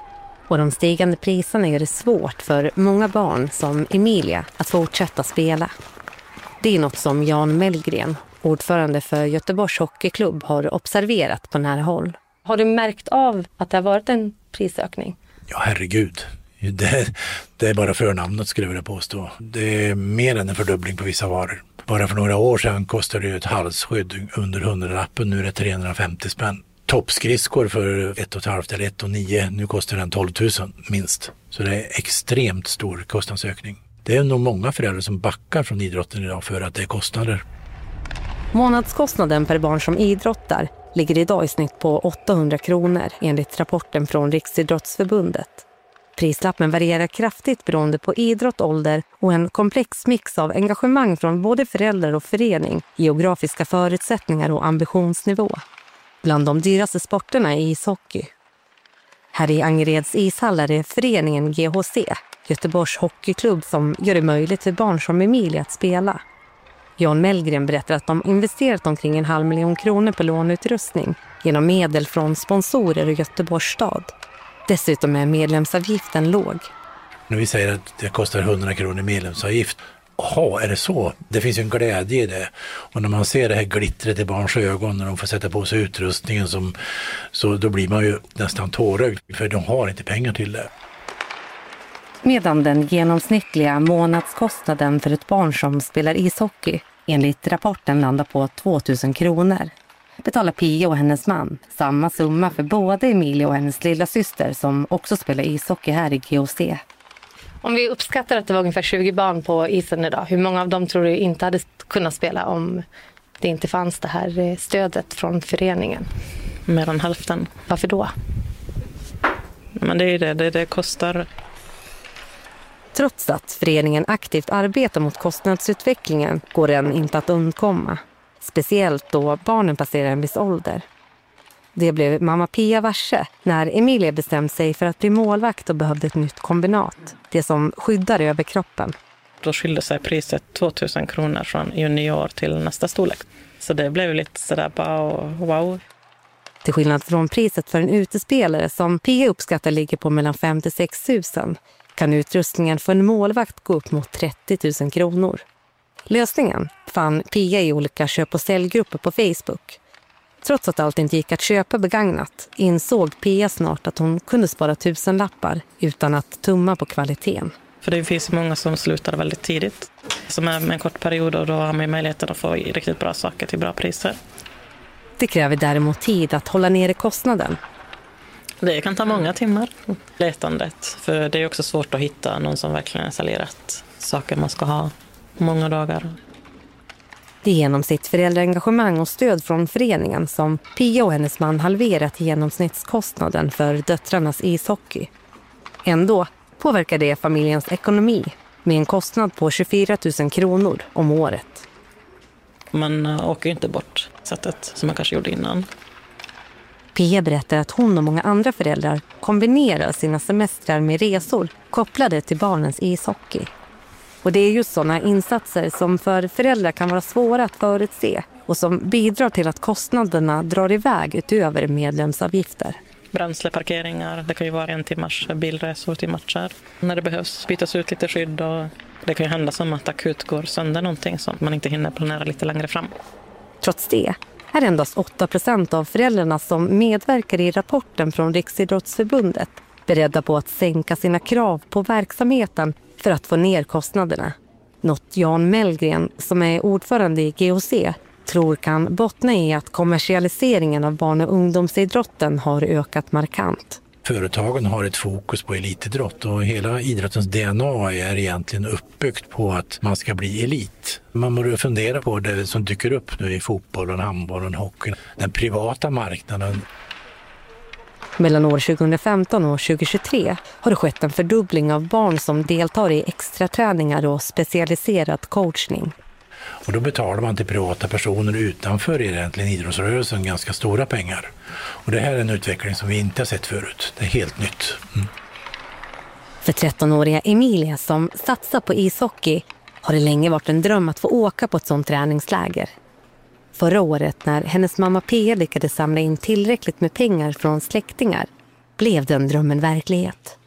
Och de stigande priserna gör det svårt för många barn som Emilia att fortsätta spela. Det är något som Jan Mellgren, ordförande för Göteborgs hockeyklubb, har observerat på nära håll. Har du märkt av att det har varit en prisökning? Ja, herregud. Det är bara förnamnet skulle jag vilja påstå. Det är mer än en fördubbling på vissa varor. Bara för några år sedan kostade det ett halsskydd under 100-lappen, nu är det 350 spänn. Toppskridskor för 1,5 eller 1,9, nu kostar den 12 000 minst. Så det är extremt stor kostnadsökning. Det är nog många föräldrar som backar från idrotten idag för att det är kostnader. Månadskostnaden per barn som idrottar ligger idag i snitt på 800 kronor enligt rapporten från Riksidrottsförbundet. Prislappen varierar kraftigt beroende på idrott, ålder och en komplex mix av engagemang från både föräldrar och förening, geografiska förutsättningar och ambitionsnivå. Bland de dyraste sporterna är ishockey. Här i Angereds ishall är det föreningen GHC, Göteborgs hockeyklubb, som gör det möjligt för barn som Emilia att spela. Jan Mellgren berättar att de investerat omkring 500 000 kronor på lånutrustning genom medel från sponsorer och Göteborgs stad. Dessutom är medlemsavgiften låg. När vi säger att det kostar 100 kronor medlemsavgift, jaha, är det så? Det finns ju en glädje i det. Och när man ser det här glittret i barns ögon när de får sätta på sig utrustningen, så då blir man ju nästan tårögd, för de har inte pengar till det. Medan den genomsnittliga månadskostnaden för ett barn som spelar ishockey enligt rapporten landar på 2 000 kronor. Betalar Pia och hennes man samma summa för både Emilia och hennes lilla syster som också spelar ishockey här i GHC. Om vi uppskattar att det var ungefär 20 barn på isen idag, hur många av dem tror du inte hade kunnat spela om det inte fanns det här stödet från föreningen? Mer än hälften. Varför då? Men det är det kostar. Trots att föreningen aktivt arbetar mot kostnadsutvecklingen går den inte att undkomma. Speciellt då barnen passerar en viss ålder. Det blev mamma Pia varse när Emilia bestämde sig för att bli målvakt och behövde ett nytt kombinat. Det som skyddar över kroppen. Då skilde sig priset 2 000 kronor från junior till nästa storlek. Så det blev lite sådär bara wow. Till skillnad från priset för en utespelare som Pia uppskattar ligger på mellan 5 000 till 6 000 kan utrustningen för en målvakt gå upp mot 30 000 kronor. Lösningen fann Pia i olika köp- och säljgrupper på Facebook. Trots att allt inte gick att köpa begagnat insåg Pia snart att hon kunde spara 1000-lappar utan att tumma på kvaliteten. För det finns många som slutar väldigt tidigt. Som är med en kort period, och då har man möjligheten att få riktigt bra saker till bra priser. Det kräver däremot tid att hålla nere kostnaden. Det kan ta många timmar, letandet. För det är också svårt att hitta någon som verkligen säljer rätt saker man ska ha många dagar. Det är genom sitt föräldraengagemang och stöd från föreningen som Pia och hennes man halverat genomsnittskostnaden för döttrarnas ishockey. Ändå påverkar det familjens ekonomi med en kostnad på 24 000 kronor om året. Man åker inte bort sättet som man kanske gjorde innan. Pia berättar att hon och många andra föräldrar kombinerar sina semestrar med resor kopplade till barnens ishockey. Och det är just sådana insatser som för föräldrar kan vara svåra att förutse och som bidrar till att kostnaderna drar iväg utöver medlemsavgifter. Bränsleparkeringar, det kan ju vara 1 timmars bilresor till matcher. När det behövs bytas ut lite skydd, och det kan ju hända som att akut går sönder någonting som man inte hinner planera lite längre fram. Trots det är endast 8% av föräldrarna som medverkar i rapporten från Riksidrottsförbundet beredda på att sänka sina krav på verksamheten för att få ner kostnaderna. Något Jan Mellgren, som är ordförande i GHC, tror kan bottna i att kommersialiseringen av barn- och ungdomsidrotten har ökat markant. Företagen har ett fokus på elitidrott, och hela idrottens DNA är egentligen uppbyggt på att man ska bli elit. Man måste fundera på det som dyker upp nu i fotbollen, handbollen, hockeyn. Den privata marknaden. Mellan år 2015 och 2023 har det skett en fördubbling av barn som deltar i extra träningar och specialiserad coachning. Och då betalar man till privata personer utanför egentligen idrottsrörelsen ganska stora pengar. Och det här är en utveckling som vi inte har sett förut. Det är helt nytt. För 13-åriga Emilia som satsar på ishockey har det länge varit en dröm att få åka på ett sånt träningsläger. Förra året när hennes mamma Pia lyckades samla in tillräckligt med pengar från släktingar blev den drömmen verklighet.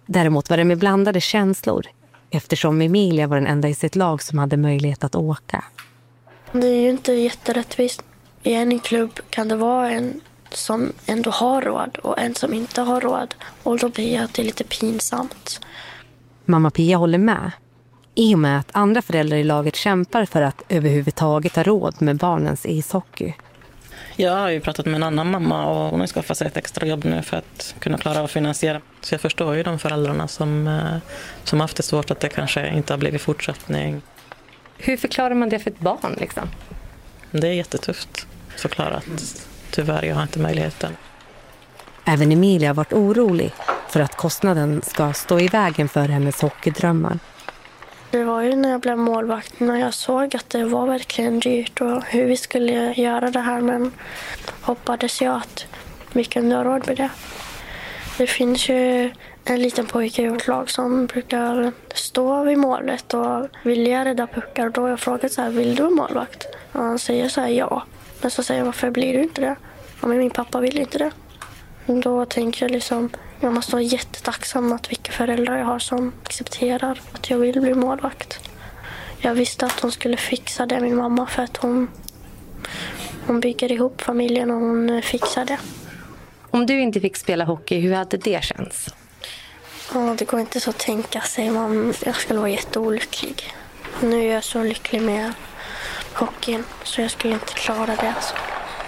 Däremot var det med blandade känslor eftersom Emilia var den enda i sitt lag som hade möjlighet att åka. Det är ju inte jätterättvist. I en klubb kan det vara en som ändå har råd och en som inte har råd. Och då blir det lite pinsamt. Mamma Pia håller med. I och med att andra föräldrar i laget kämpar för att överhuvudtaget ha råd med barnens ishockey. Jag har ju pratat med en annan mamma och hon har skaffat sig ett extra jobb nu för att kunna klara av att finansiera. Så jag förstår ju de föräldrarna som haft det svårt att det kanske inte har blivit fortsättning. Hur förklarar man det för ett barn liksom? Det är jättetufft såklart att tyvärr jag har inte möjligheten. Även Emilia har varit orolig för att kostnaden ska stå i vägen för hennes hockeydrömmar. Det var ju när jag blev målvakt när jag såg att det var verkligen dyrt och hur vi skulle göra det här, men hoppades jag att vi kunde ha råd med det. Det finns ju en liten pojke i vårt lag som brukar stå vid målet och vilja rädda puckar. Då har jag frågat så här, vill du vara målvakt? Och han säger så här, ja. Men så säger jag, varför blir du inte det? Ja, men min pappa vill inte det. Då tänker jag liksom, jag måste vara jättetacksam att vilka föräldrar jag har som accepterar att jag vill bli målvakt. Jag visste att hon skulle fixa det, min mamma, för att hon bygger ihop familjen och hon fixar det. Om du inte fick spela hockey, hur hade det känts? Ja, det går inte så att tänka sig. Jag skulle vara jätteolycklig. Nu är jag så lycklig med hockeyn så jag skulle inte klara det. Alltså.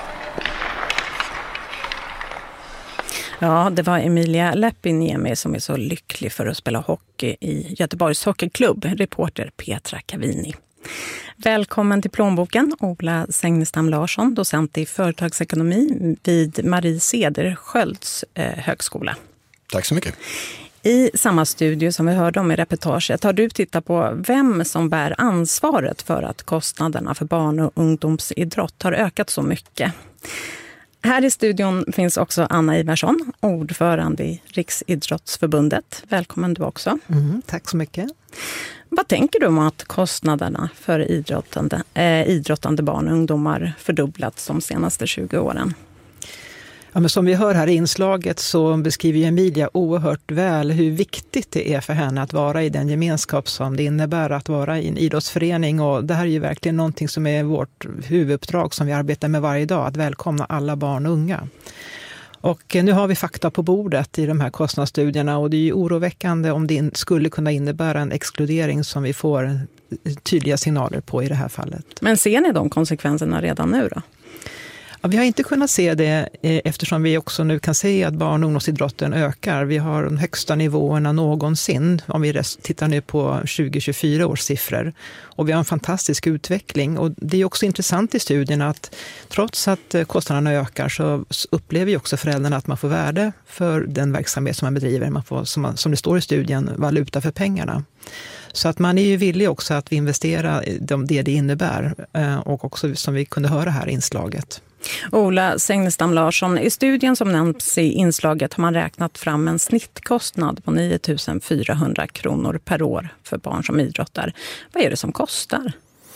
Ja, det var Emilia Lepiniemi som är så lycklig för att spela hockey i Göteborgs hockeyklubb, reporter Petra Cavini. Välkommen till Plånboken, Ola Sängnestam Larsson, docent i företagsekonomi vid Marie Cederschiölds högskola. Tack så mycket. I samma studio som vi hörde om i reportaget har du tittat på vem som bär ansvaret för att kostnaderna för barn- och ungdomsidrott har ökat så mycket. Här i studion finns också Anna Ivarsson, ordförande i Riksidrottsförbundet. Välkommen du också. Tack så mycket. Vad tänker du om att kostnaderna för idrottande barn och ungdomar fördubblats de senaste 20 åren? Ja, men som vi hör här i inslaget så beskriver Emilia oerhört väl hur viktigt det är för henne att vara i den gemenskap som det innebär att vara i en idrottsförening. Och det här är ju verkligen någonting som är vårt huvuduppdrag som vi arbetar med varje dag, att välkomna alla barn och unga. Och nu har vi fakta på bordet i de här kostnadsstudierna och det är ju oroväckande om det skulle kunna innebära en exkludering som vi får tydliga signaler på i det här fallet. Men ser ni de konsekvenserna redan nu då? Ja, vi har inte kunnat se det eftersom vi också nu kan se att barn- och ungdomsidrotten ökar. Vi har de högsta nivåerna någonsin om vi tittar nu på 2024 års siffror. Och vi har en fantastisk utveckling. Och det är också intressant i studien att trots att kostnaderna ökar så upplever ju också föräldrarna att man får värde för den verksamhet som man bedriver. Man får, som det står i studien, valuta för pengarna. Så att man är ju villig också att investera i det innebär och också som vi kunde höra här i inslaget. Ola Sängnestam Larsson, i studien som nämns i inslaget har man räknat fram en snittkostnad på 9 400 kronor per år för barn som idrottar. Vad är det som kostar?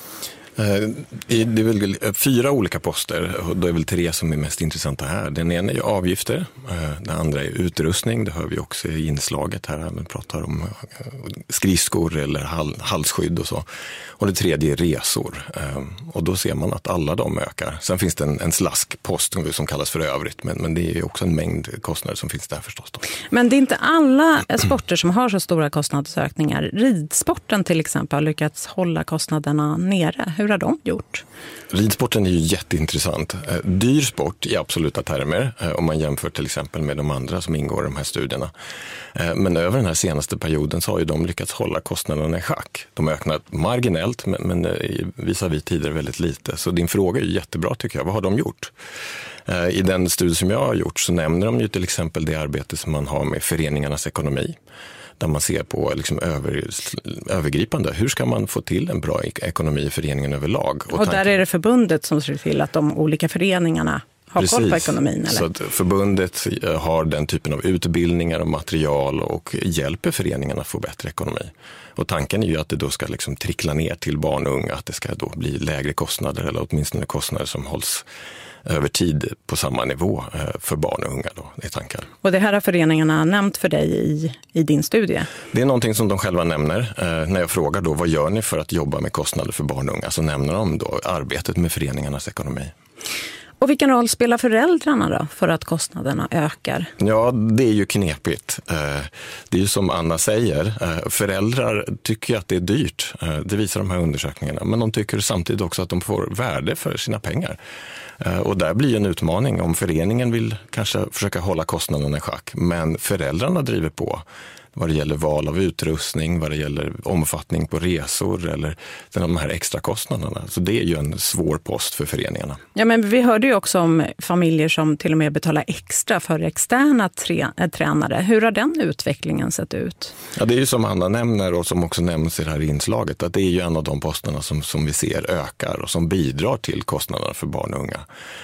Det är väl 4 olika poster och då är väl 3 som är mest intressanta här. Den ena är avgifter, den andra är utrustning, det hör vi också i inslaget här. Man pratar om skridskor eller halsskydd och så. Och det tredje är resor och då ser man att alla de ökar. Sen finns det en slaskpost som kallas för övrigt men det är också en mängd kostnader som finns där förstås. Då. Men det är inte alla sporter som har så stora kostnadsökningar. Ridsporten till exempel har lyckats hålla kostnaderna nere. Hur har de gjort? Ridsporten är ju jätteintressant. Dyr sport i absoluta termer om man jämför till exempel med de andra som ingår i de här studierna. Men över den här senaste perioden så har ju de lyckats hålla kostnaderna i schack. De har ökat marginellt men visar vi tidigare väldigt lite. Så din fråga är ju jättebra tycker jag. Vad har de gjort? I den studie som jag har gjort så nämner de ju till exempel det arbete som man har med föreningarnas ekonomi. Där man ser på liksom övergripande. Hur ska man få till en bra ekonomi i föreningen överlag? Och där är det förbundet som ser till att de olika föreningarna har koll på ekonomin? Eller? Så att förbundet har den typen av utbildningar och material och hjälper föreningarna att få bättre ekonomi. Och tanken är ju att det då ska liksom trickla ner till barn och unga. Att det ska då bli lägre kostnader eller åtminstone kostnader som hålls över tid på samma nivå för barn och unga då, i tankar. Och det här har föreningarna nämnt för dig i din studie? Det är någonting som de själva nämner. När jag frågar då, vad gör ni för att jobba med kostnader för barn och unga, så nämner de då arbetet med föreningarnas ekonomi. Och vilken roll spelar föräldrarna då för att kostnaderna ökar? Ja, det är ju knepigt. Det är ju som Anna säger, föräldrar tycker att det är dyrt. Det visar de här undersökningarna. Men de tycker samtidigt också att de får värde för sina pengar. Och där blir en utmaning om föreningen vill kanske försöka hålla kostnaderna i schack. Men föräldrarna driver på vad det gäller val av utrustning, vad det gäller omfattning på resor eller de här extra kostnaderna. Så det är ju en svår post för föreningarna. Ja, men vi hörde ju också om familjer som till och med betalar extra för externa tränare. Hur har den utvecklingen sett ut? Ja, det är ju som Anna nämner och som också nämns i det här inslaget, att det är ju en av de posterna som vi ser ökar och som bidrar till kostnaderna för barn och unga.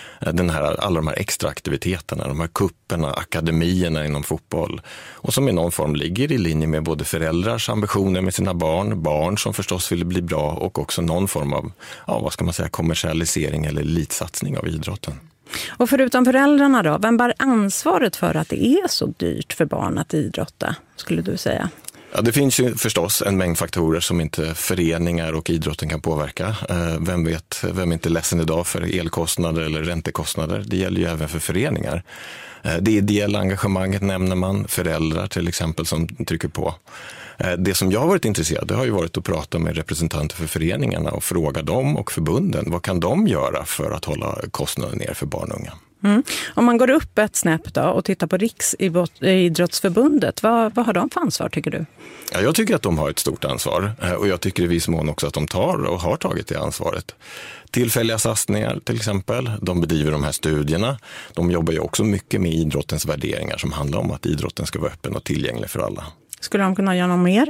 Alla de här extra aktiviteterna, de här kupperna, akademierna inom fotboll och som i någon form ligger i linje med både föräldrars ambitioner med sina barn som förstås vill bli bra och också någon form av, kommersialisering eller elitsatsning av idrotten. Och förutom föräldrarna då, vem bär ansvaret för att det är så dyrt för barn att idrotta, skulle du säga? Ja, det finns ju förstås en mängd faktorer som inte föreningar och idrotten kan påverka. Vem är inte ledsen idag för elkostnader eller räntekostnader? Det gäller ju även för föreningar. Det ideella engagemanget nämner man, föräldrar till exempel som trycker på. Det som jag har varit intresserad av har ju varit att prata med representanter för föreningarna och fråga dem och förbunden. Vad kan de göra för att hålla kostnaden ner för barn och unga? Mm. Om man går upp ett snäpp då och tittar på Riksidrottsförbundet, vad har de för ansvar tycker du? Ja, jag tycker att de har ett stort ansvar och jag tycker i viss mån också att de tar och har tagit det ansvaret. Tillfälliga satsningar till exempel, de bedriver de här studierna. De jobbar ju också mycket med idrottens värderingar som handlar om att idrotten ska vara öppen och tillgänglig för alla. Skulle de kunna göra något mer?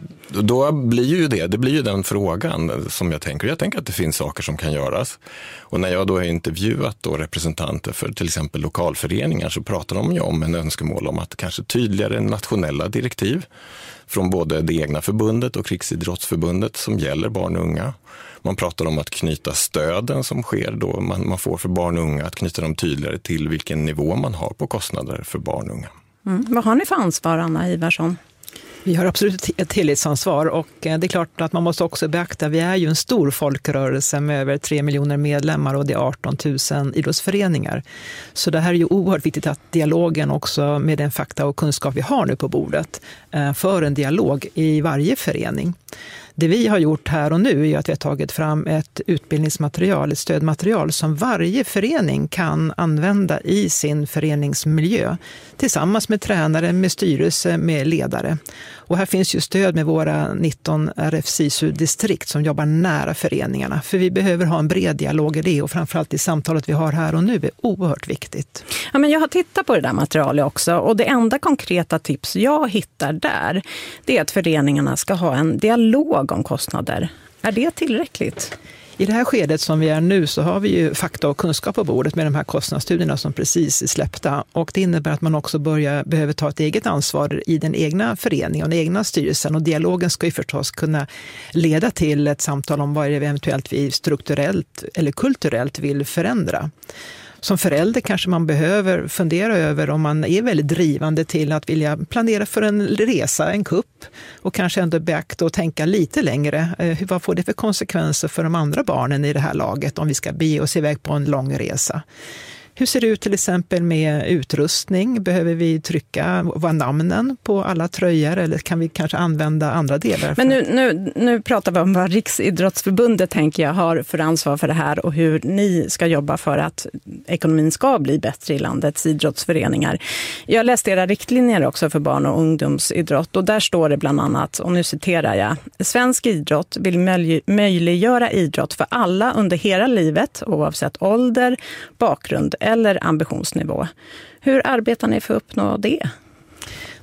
Då blir ju det blir ju den frågan som jag tänker. Jag tänker att det finns saker som kan göras. Och när jag då har intervjuat då representanter för till exempel lokalföreningar så pratar de ju om en önskemål om att kanske tydligare nationella direktiv från både det egna förbundet och Riksidrottsförbundet som gäller barn och unga. Man pratar om att knyta stöden som sker då man får för barn och unga, att knyta dem tydligare till vilken nivå man har på kostnader för barn och unga. Vad har ni för ansvar, Anna Ivarsson? Vi har absolut ett tillitsansvar och det är klart att man måste också beakta, vi är ju en stor folkrörelse med över 3 miljoner medlemmar och det är 18 000 idrottsföreningar. Så det här är ju oerhört viktigt att dialogen också med den fakta och kunskap vi har nu på bordet för en dialog i varje förening. Det vi har gjort här och nu är att vi har tagit fram ett utbildningsmaterial, ett stödmaterial som varje förening kan använda i sin föreningsmiljö tillsammans med tränare, med styrelse, med ledare. Och här finns ju stöd med våra 19 RF-SISU-distrikt som jobbar nära föreningarna. För vi behöver ha en bred dialog i det och framförallt i samtalet vi har här och nu är oerhört viktigt. Ja, men jag har tittat på det där materialet också och det enda konkreta tips jag hittar där det är att föreningarna ska ha en dialog om kostnader. Är det tillräckligt? I det här skedet som vi är nu så har vi ju fakta och kunskap på bordet med de här kostnadsstudierna som precis är släppta. Och det innebär att man också behöver ta ett eget ansvar i den egna föreningen och den egna styrelsen. Och dialogen ska ju förstås kunna leda till ett samtal om vad det eventuellt vi strukturellt eller kulturellt vill förändra. Som förälder kanske man behöver fundera över om man är väldigt drivande till att vilja planera för en resa, en kupp och kanske ändå beakta och tänka lite längre. Vad får det för konsekvenser för de andra barnen i det här laget om vi ska bege oss iväg på en lång resa? Hur ser det ut till exempel med utrustning? Behöver vi trycka namnen på alla tröjor eller kan vi kanske använda andra delar? Men nu pratar vi om vad Riksidrottsförbundet tänker jag har för ansvar för det här och hur ni ska jobba för att ekonomin ska bli bättre i landets idrottsföreningar. Jag läste era riktlinjer också för barn- och ungdomsidrott och där står det bland annat, och nu citerar jag, svensk idrott vill möjliggöra idrott för alla under hela livet oavsett ålder, bakgrund eller ambitionsnivå. Hur arbetar ni för att uppnå det?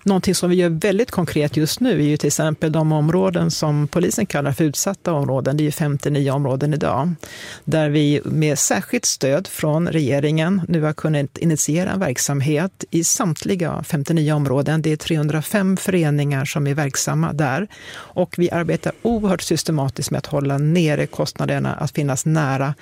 Någonting som vi gör väldigt konkret just nu är ju till exempel de områden som polisen kallar för utsatta områden. Det är ju 59 områden idag. Där vi med särskilt stöd från regeringen nu har kunnat initiera en verksamhet i samtliga 59 områden. Det är 305 föreningar som är verksamma där. Och vi arbetar oerhört systematiskt med att hålla nere kostnaderna, att finnas nära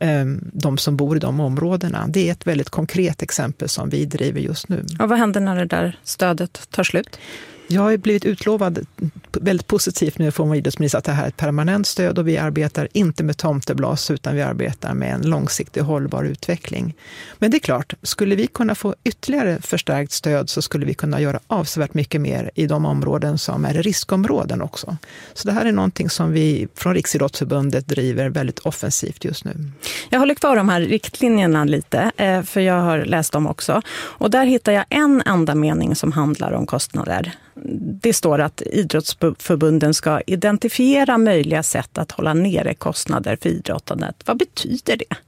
de som bor i de områdena. Det är ett väldigt konkret exempel som vi driver just nu. Och vad händer när det där stödet tar slut? Jag har blivit utlovad väldigt positivt nu från idrottsministern att det här är ett permanent stöd och vi arbetar inte med tomteblas utan vi arbetar med en långsiktig hållbar utveckling. Men det är klart, skulle vi kunna få ytterligare förstärkt stöd så skulle vi kunna göra avsevärt mycket mer i de områden som är riskområden också. Så det här är någonting som vi från Riksidrottsförbundet driver väldigt offensivt just nu. Jag håller kvar de här riktlinjerna lite för jag har läst dem också. Och där hittar jag en enda mening som handlar om kostnader. Det står att idrottsförbunden ska identifiera möjliga sätt att hålla nere kostnader för idrottandet. Vad betyder det?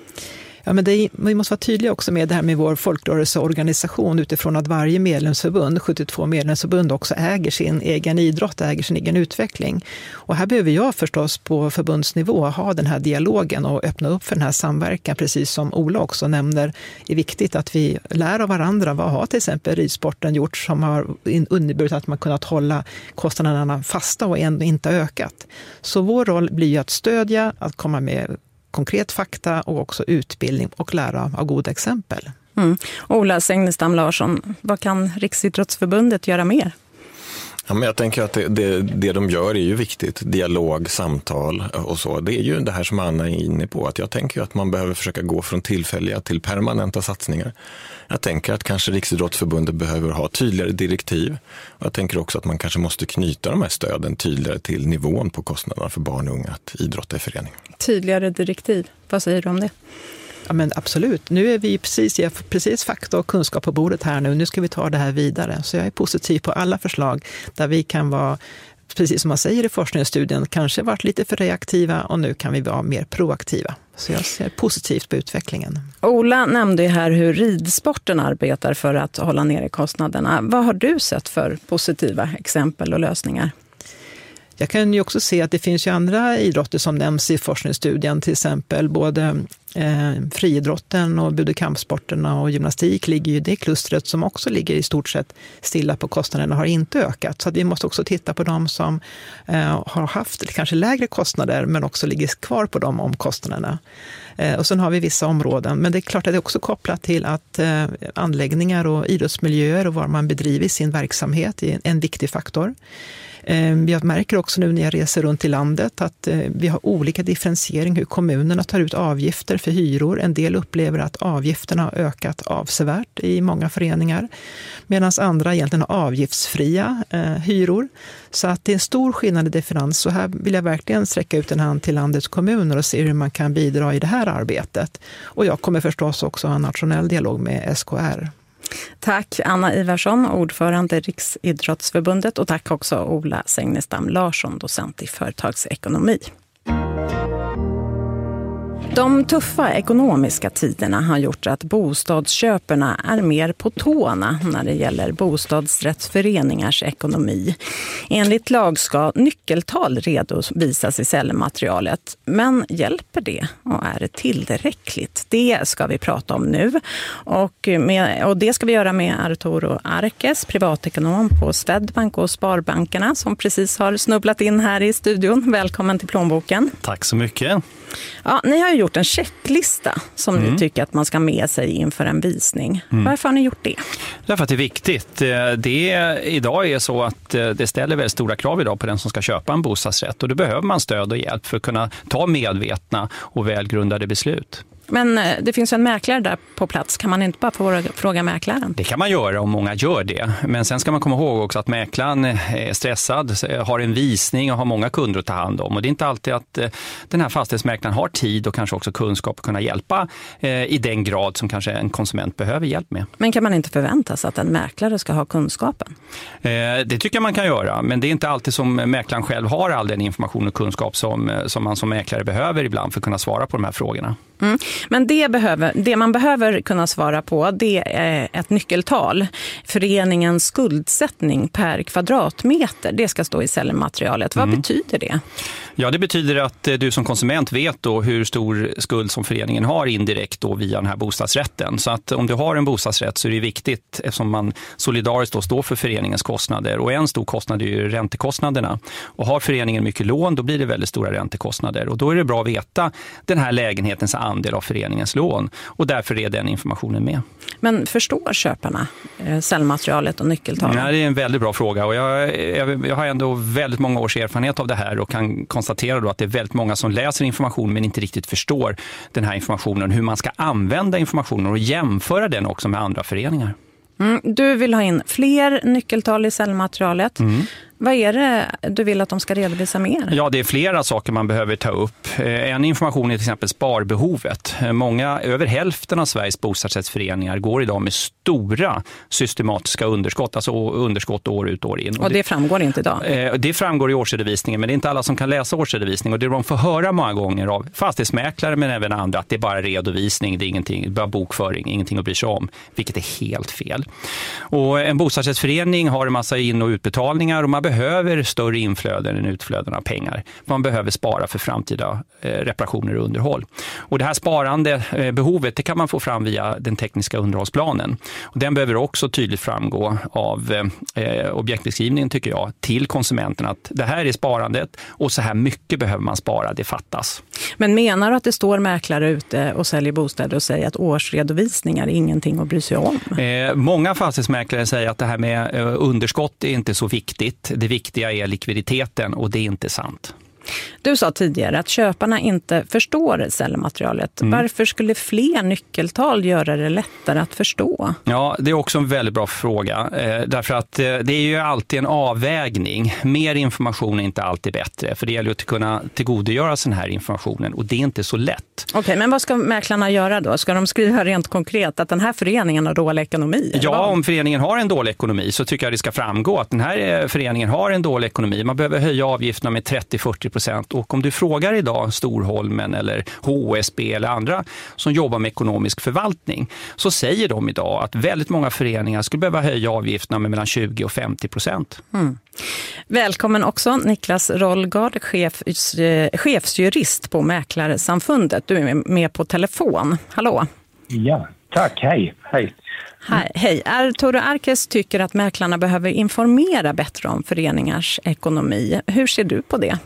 Ja, men vi måste vara tydliga också med det här med vår folkrörelseorganisation utifrån att varje medlemsförbund, 72 medlemsförbund också äger sin egen idrott, äger sin egen utveckling. Och här behöver jag förstås på förbundsnivå ha den här dialogen och öppna upp för den här samverkan, precis som Ola också nämner. Det är viktigt att vi lär av varandra. Vad har till exempel ridsporten gjort som har inneburit att man kunnat hålla kostnaderna fasta och ändå inte ökat. Så vår roll blir ju att stödja, att komma med konkret fakta och också utbildning och lära av goda exempel. Ola Sängnestam Larsson, vad kan Riksidrottsförbundet göra mer? Ja, men jag tänker att det de gör är ju viktigt. Dialog, samtal och så. Det är ju det här som Anna är inne på. Att jag tänker att man behöver försöka gå från tillfälliga till permanenta satsningar. Jag tänker att kanske Riksidrottsförbundet behöver ha tydligare direktiv. Och jag tänker också att man kanske måste knyta de här stöden tydligare till nivån på kostnaderna för barn och unga att idrotta i förening. Tydligare direktiv, vad säger du om det? Ja, men absolut. Nu är vi precis fakta och kunskap på bordet här nu. Nu ska vi ta det här vidare. Så jag är positiv på alla förslag där vi kan vara, precis som man säger i forskningsstudien, kanske varit lite för reaktiva och nu kan vi vara mer proaktiva. Så jag ser positivt på utvecklingen. Ola nämnde här hur ridsporten arbetar för att hålla nere kostnaderna. Vad har du sett för positiva exempel och lösningar? Jag kan ju också se att det finns ju andra idrotter som nämns i forskningsstudien, till exempel både friidrotten och budekampsporterna och gymnastik ligger i det klustret som också ligger i stort sett stilla på kostnaderna, har inte ökat. Så att vi måste också titta på de som har haft kanske lägre kostnader men också ligger kvar på de omkostnaderna. Och sen har vi vissa områden, men det är klart att det är också kopplat till att anläggningar och idrottsmiljöer och var man bedriver sin verksamhet är en viktig faktor. Jag märker också nu när jag reser runt i landet att vi har olika differentiering hur kommunerna tar ut avgifter för hyror. En del upplever att avgifterna har ökat avsevärt i många föreningar medan andra egentligen har avgiftsfria hyror. Så att det är en stor skillnad i differens. Så här vill jag verkligen sträcka ut en hand till landets kommuner och se hur man kan bidra i det här arbetet. Och jag kommer förstås också ha en nationell dialog med SKR. Tack Anna Ivarsson, ordförande Riksidrottsförbundet, och tack också Ola Sängnestam Larsson, docent i företagsekonomi. De tuffa ekonomiska tiderna har gjort att bostadsköparna är mer på tårna när det gäller bostadsrättsföreningars ekonomi. Enligt lag ska nyckeltal redovisas i säljmaterialet. Men hjälper det och är det tillräckligt? Det ska vi prata om nu. Och det ska vi göra med Arturo Arques, privatekonom på Swedbank och Sparbankerna, som precis har snubblat in här i studion. Välkommen till Plånboken. Tack så mycket. Ja, ni har ju gjort en checklista som ni tycker att man ska med sig inför en visning. Varför har ni gjort det? Därför att det är viktigt. Idag är så att det ställer väldigt stora krav idag på den som ska köpa en bostadsrätt. Och då behöver man stöd och hjälp för att kunna ta medvetna och välgrundade beslut. Men det finns en mäklare där på plats. Kan man inte bara fråga mäklaren? Det kan man göra och många gör det. Men sen ska man komma ihåg också att mäklaren är stressad, har en visning och har många kunder att ta hand om. Och det är inte alltid att den här fastighetsmäklaren har tid och kanske också kunskap att kunna hjälpa i den grad som kanske en konsument behöver hjälp med. Men kan man inte förvänta sig att en mäklare ska ha kunskapen? Det tycker jag man kan göra. Men det är inte alltid som mäklaren själv har all den information och kunskap som man som mäklare behöver ibland för att kunna svara på de här frågorna. Men det man behöver kunna svara på, det är ett nyckeltal. Föreningens skuldsättning per kvadratmeter, det ska stå i säljmaterialet. Vad betyder det? Ja, det betyder att du som konsument vet då hur stor skuld som föreningen har indirekt då via den här bostadsrätten. Så att om du har en bostadsrätt så är det viktigt, eftersom man solidariskt då står för föreningens kostnader. Och en stor kostnad är ju räntekostnaderna. Och har föreningen mycket lån, då blir det väldigt stora räntekostnader. Och då är det bra att veta den här lägenhetens andel av föreningens lån. Och därför är den informationen med. Men förstår köparna säljmaterialet och nyckeltalen? Nej, det är en väldigt bra fråga. Och jag har ändå väldigt många års erfarenhet av det här och kan konstatera då att det är väldigt många som läser information men inte riktigt förstår den här informationen, hur man ska använda informationen och jämföra den också med andra föreningar. Du vill ha in fler nyckeltal i säljmaterialet. Vad är det du vill att de ska redovisa mer? Ja, det är flera saker man behöver ta upp. En information är till exempel sparbehovet. Över hälften av Sveriges bostadsrättsföreningar går idag med stora systematiska underskott, alltså underskott år ut år in. Och det framgår inte idag? Det framgår i årsredovisningen, men det är inte alla som kan läsa årsredovisning. Och det de får höra många gånger av fastighetsmäklare men även andra, att det är bara redovisning, det är ingenting, bara bokföring, ingenting att bry sig om, vilket är helt fel. Och en bostadsrättsförening har en massa in- och utbetalningar och man behöver större inflöden än utflöden av pengar. Man behöver spara för framtida reparationer och underhåll. Och det här sparande behovet, det kan man få fram via den tekniska underhållsplanen. Och den behöver också tydligt framgå av objektbeskrivningen, tycker jag, till konsumenten att det här är sparandet och så här mycket behöver man spara, det fattas. Men menar du att det står mäklare ute och säljer bostäder och säger att årsredovisningar är ingenting att bry sig om? Många fastighetsmäklare säger att det här med underskott är inte så viktigt. Det viktiga är likviditeten och det är inte sant. Du sa tidigare att köparna inte förstår säljmaterialet. Varför skulle fler nyckeltal göra det lättare att förstå? Ja, det är också en väldigt bra fråga. Därför att det är ju alltid en avvägning. Mer information är inte alltid bättre. För det gäller att kunna tillgodogöra sig den här informationen. Och det är inte så lätt. Okej, men vad ska mäklarna göra då? Ska de skriva rent konkret att den här föreningen har dålig ekonomi? Ja, om föreningen har en dålig ekonomi så tycker jag det ska framgå att den här föreningen har en dålig ekonomi. Man behöver höja avgifterna med 30-40%. Och om du frågar idag Storholmen eller HSB eller andra som jobbar med ekonomisk förvaltning så säger de idag att väldigt många föreningar skulle behöva höja avgifterna med mellan 20 och 50%. Välkommen också Niklas Rollgard, chefsjurist på Mäklarsamfundet. Du är med på telefon. Hallå? Ja, tack. Hej. Hej. Arturo Arques tycker att mäklarna behöver informera bättre om föreningars ekonomi. Hur ser du på det?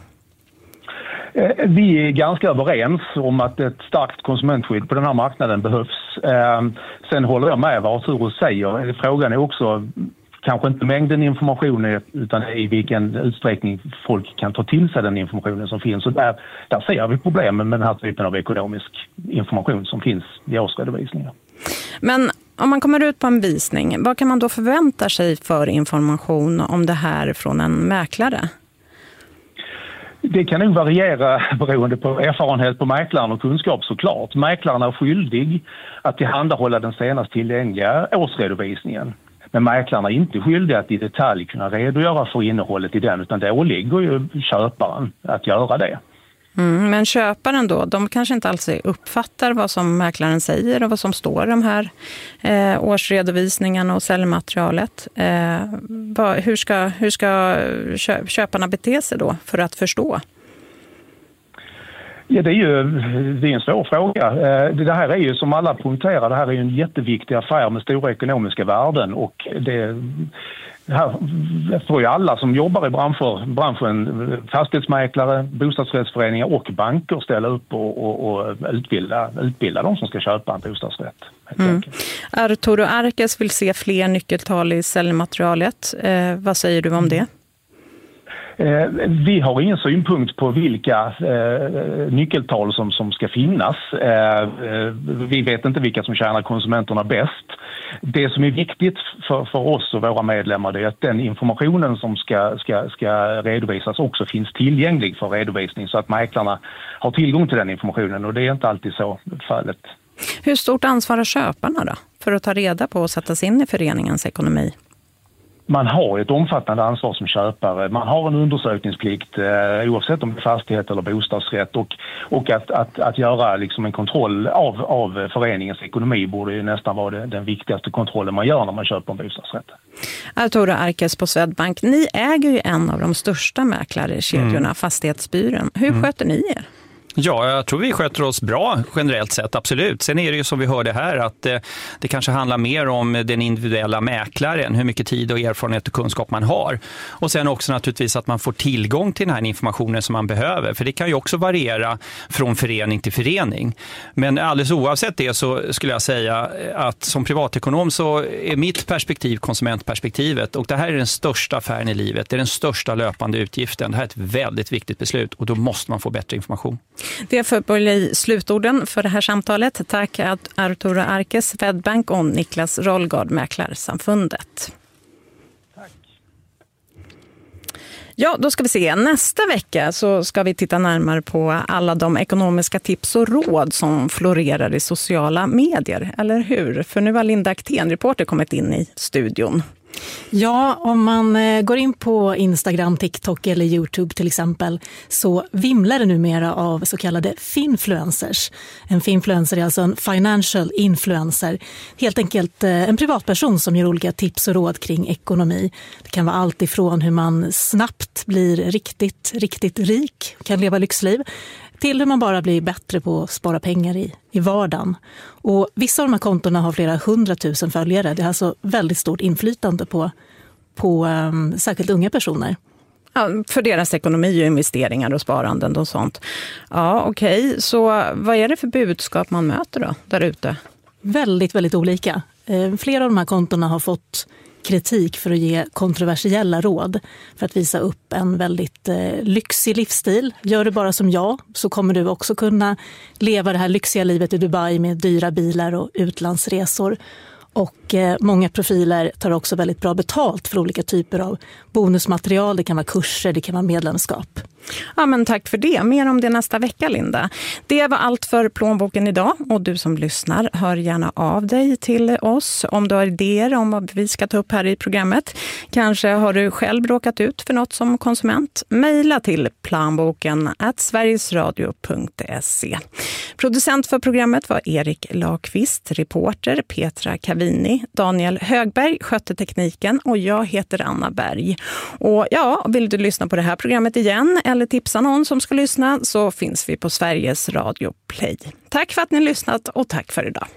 Vi är ganska överens om att ett starkt konsumentskydd på den här marknaden behövs. Sen håller jag med vad Arturo säger. Frågan är också kanske inte mängden information utan i vilken utsträckning folk kan ta till sig den informationen som finns. Och där ser vi problemen med den här typen av ekonomisk information som finns i årsredovisningar. Men om man kommer ut på en visning, vad kan man då förvänta sig för information om det här från en mäklare? Det kan nog variera beroende på erfarenhet på mäklaren och kunskap såklart. Mäklaren är skyldig att tillhandahålla den senast tillgängliga årsredovisningen. Men mäklarna är inte skyldiga att i detalj kunna redogöra för innehållet i den utan det åligger ju köparen att göra det. Men köparen då, de kanske inte alls uppfattar vad som mäklaren säger och vad som står i de här årsredovisningarna och säljmaterialet. Hur ska köparna bete sig då för att förstå? Ja, det är en svår fråga. Det här är ju som alla poängterar, det här är ju en jätteviktig affär med stora ekonomiska värden och det här får ju alla som jobbar i branschen, fastighetsmäklare, bostadsrättsföreningar och banker ställa upp och utbilda de som ska köpa en bostadsrätt. Arturo Arques vill se fler nyckeltal i säljmaterialet. Vad säger du om det? Vi har ingen synpunkt på vilka nyckeltal som ska finnas. Vi vet inte vilka som tjänar konsumenterna bäst. Det som är viktigt för oss och våra medlemmar är att den informationen som ska redovisas också finns tillgänglig för redovisning så att mäklarna har tillgång till den informationen och det är inte alltid så fallet. Hur stort ansvar har köparna då för att ta reda på och sätta sig in i föreningens ekonomi? man har ett omfattande ansvar som köpare. Man har en undersökningsplikt oavsett om det är fastighet eller bostadsrätt och att göra liksom en kontroll av föreningens ekonomi borde ju nästan vara den viktigaste kontrollen man gör när man köper en bostadsrätt. Arturo Arques på Swedbank, ni äger ju en av de största mäklarkedjorna, Fastighetsbyrån. Hur sköter ni er? Ja, jag tror vi sköter oss bra generellt sett, absolut. Sen är det ju som vi hörde här att det kanske handlar mer om den individuella mäklaren, hur mycket tid och erfarenhet och kunskap man har. Och sen också naturligtvis att man får tillgång till den här informationen som man behöver. För det kan ju också variera från förening till förening. Men alldeles oavsett det så skulle jag säga att som privatekonom så är mitt perspektiv konsumentperspektivet. Och det här är den största affären i livet, det är den största löpande utgiften. Det här är ett väldigt viktigt beslut och då måste man få bättre information. Det får bli slutorden för det här samtalet. Tack Arturo Arques, Swedbank och Niklas Rollgard, Mäklarsamfundet. Tack. Ja, då ska vi se. Nästa vecka så ska vi titta närmare på alla de ekonomiska tips och råd som florerar i sociala medier. Eller hur? För nu har Linda Aktén, reporter, kommit in i studion. Ja, om man går in på Instagram, TikTok eller YouTube till exempel så vimlar det numera av så kallade finfluencers. En finfluencer är alltså en financial influencer. Helt enkelt en privatperson som ger olika tips och råd kring ekonomi. Det kan vara allt ifrån hur man snabbt blir riktigt rik, kan leva lyxliv, till hur man bara blir bättre på att spara pengar i vardagen. Och vissa av de här kontona har flera 100 000 följare. Det är alltså väldigt stort inflytande på särskilt unga personer. Ja, för deras ekonomi och investeringar och sparanden och sånt. Ja, okej. Så vad är det för budskap man möter då där ute? Väldigt, väldigt olika. Flera av de här kontona har fått kritik för att ge kontroversiella råd för att visa upp en väldigt lyxig livsstil. Gör du bara som jag så kommer du också kunna leva det här lyxiga livet i Dubai med dyra bilar och utlandsresor. Och många profiler tar också väldigt bra betalt för olika typer av bonusmaterial. Det kan vara kurser, det kan vara medlemskap. Ja, men tack för det. Mer om det nästa vecka, Linda. Det var allt för Plånboken idag. Och du som lyssnar, hör gärna av dig till oss om du har idéer om vad vi ska ta upp här i programmet. Kanske har du själv råkat ut för något som konsument. Mejla till planboken@sverigesradio.se. Producent för programmet var Erik Lakvist, reporter Petra Cavini, Daniel Högberg skötte tekniken och jag heter Anna Berg. Och ja, vill du lyssna på det här programmet igen eller tipsa någon som ska lyssna så finns vi på Sveriges Radio Play. Tack för att ni har lyssnat och tack för idag.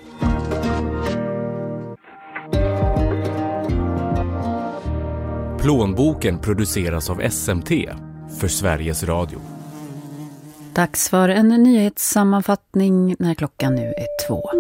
Plånboken produceras av SMT för Sveriges Radio. Dags för en nyhetssammanfattning när klockan nu är 2.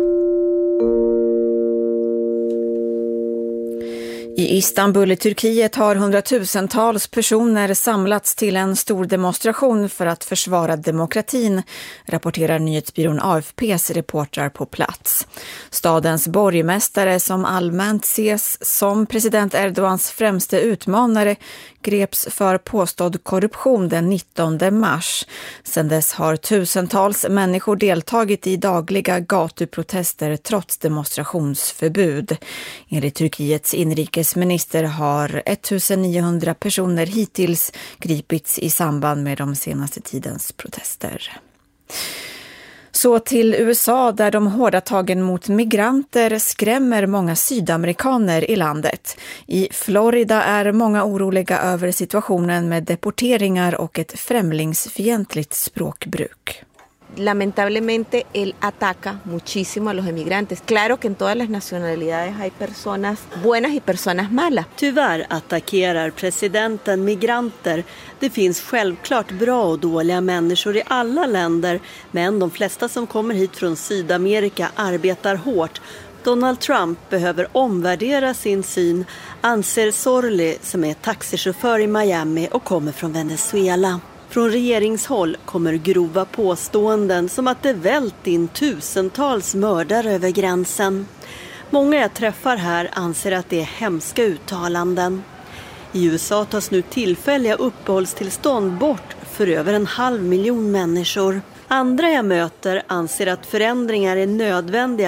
I Istanbul i Turkiet har hundratusentals personer samlats till en stor demonstration för att försvara demokratin, rapporterar nyhetsbyrån AFP:s reportrar på plats. Stadens borgmästare, som allmänt ses som president Erdogans främste utmanare, greps för påstådd korruption den 19 mars. Sedan dess har tusentals människor deltagit i dagliga gatuprotester trots demonstrationsförbud. Enligt Turkiets inrikesminister har 1900 personer hittills gripits i samband med de senaste tidens protester. Så till USA där de hårda tagen mot migranter skrämmer många sydamerikaner i landet. I Florida är många oroliga över situationen med deporteringar och ett främlingsfientligt språkbruk. Lamentablemente él ataca muchísimo a los emigrantes. Claro que en todas las nacionalidades hay personas buenas y personas malas. Tyvärr attackerar presidenten migranter. Det finns självklart bra och dåliga människor i alla länder, men de flesta som kommer hit från Sydamerika arbetar hårt. Donald Trump behöver omvärdera sin syn, anser Sorli, som är taxichaufför i Miami och kommer från Venezuela. Från regeringshåll kommer grova påståenden som att det vält in tusentals mördare över gränsen. Många jag träffar här anser att det är hemska uttalanden. I USA tas nu tillfälliga uppehållstillstånd bort för över 500 000 människor. Andra jag möter anser att förändringar är nödvändiga,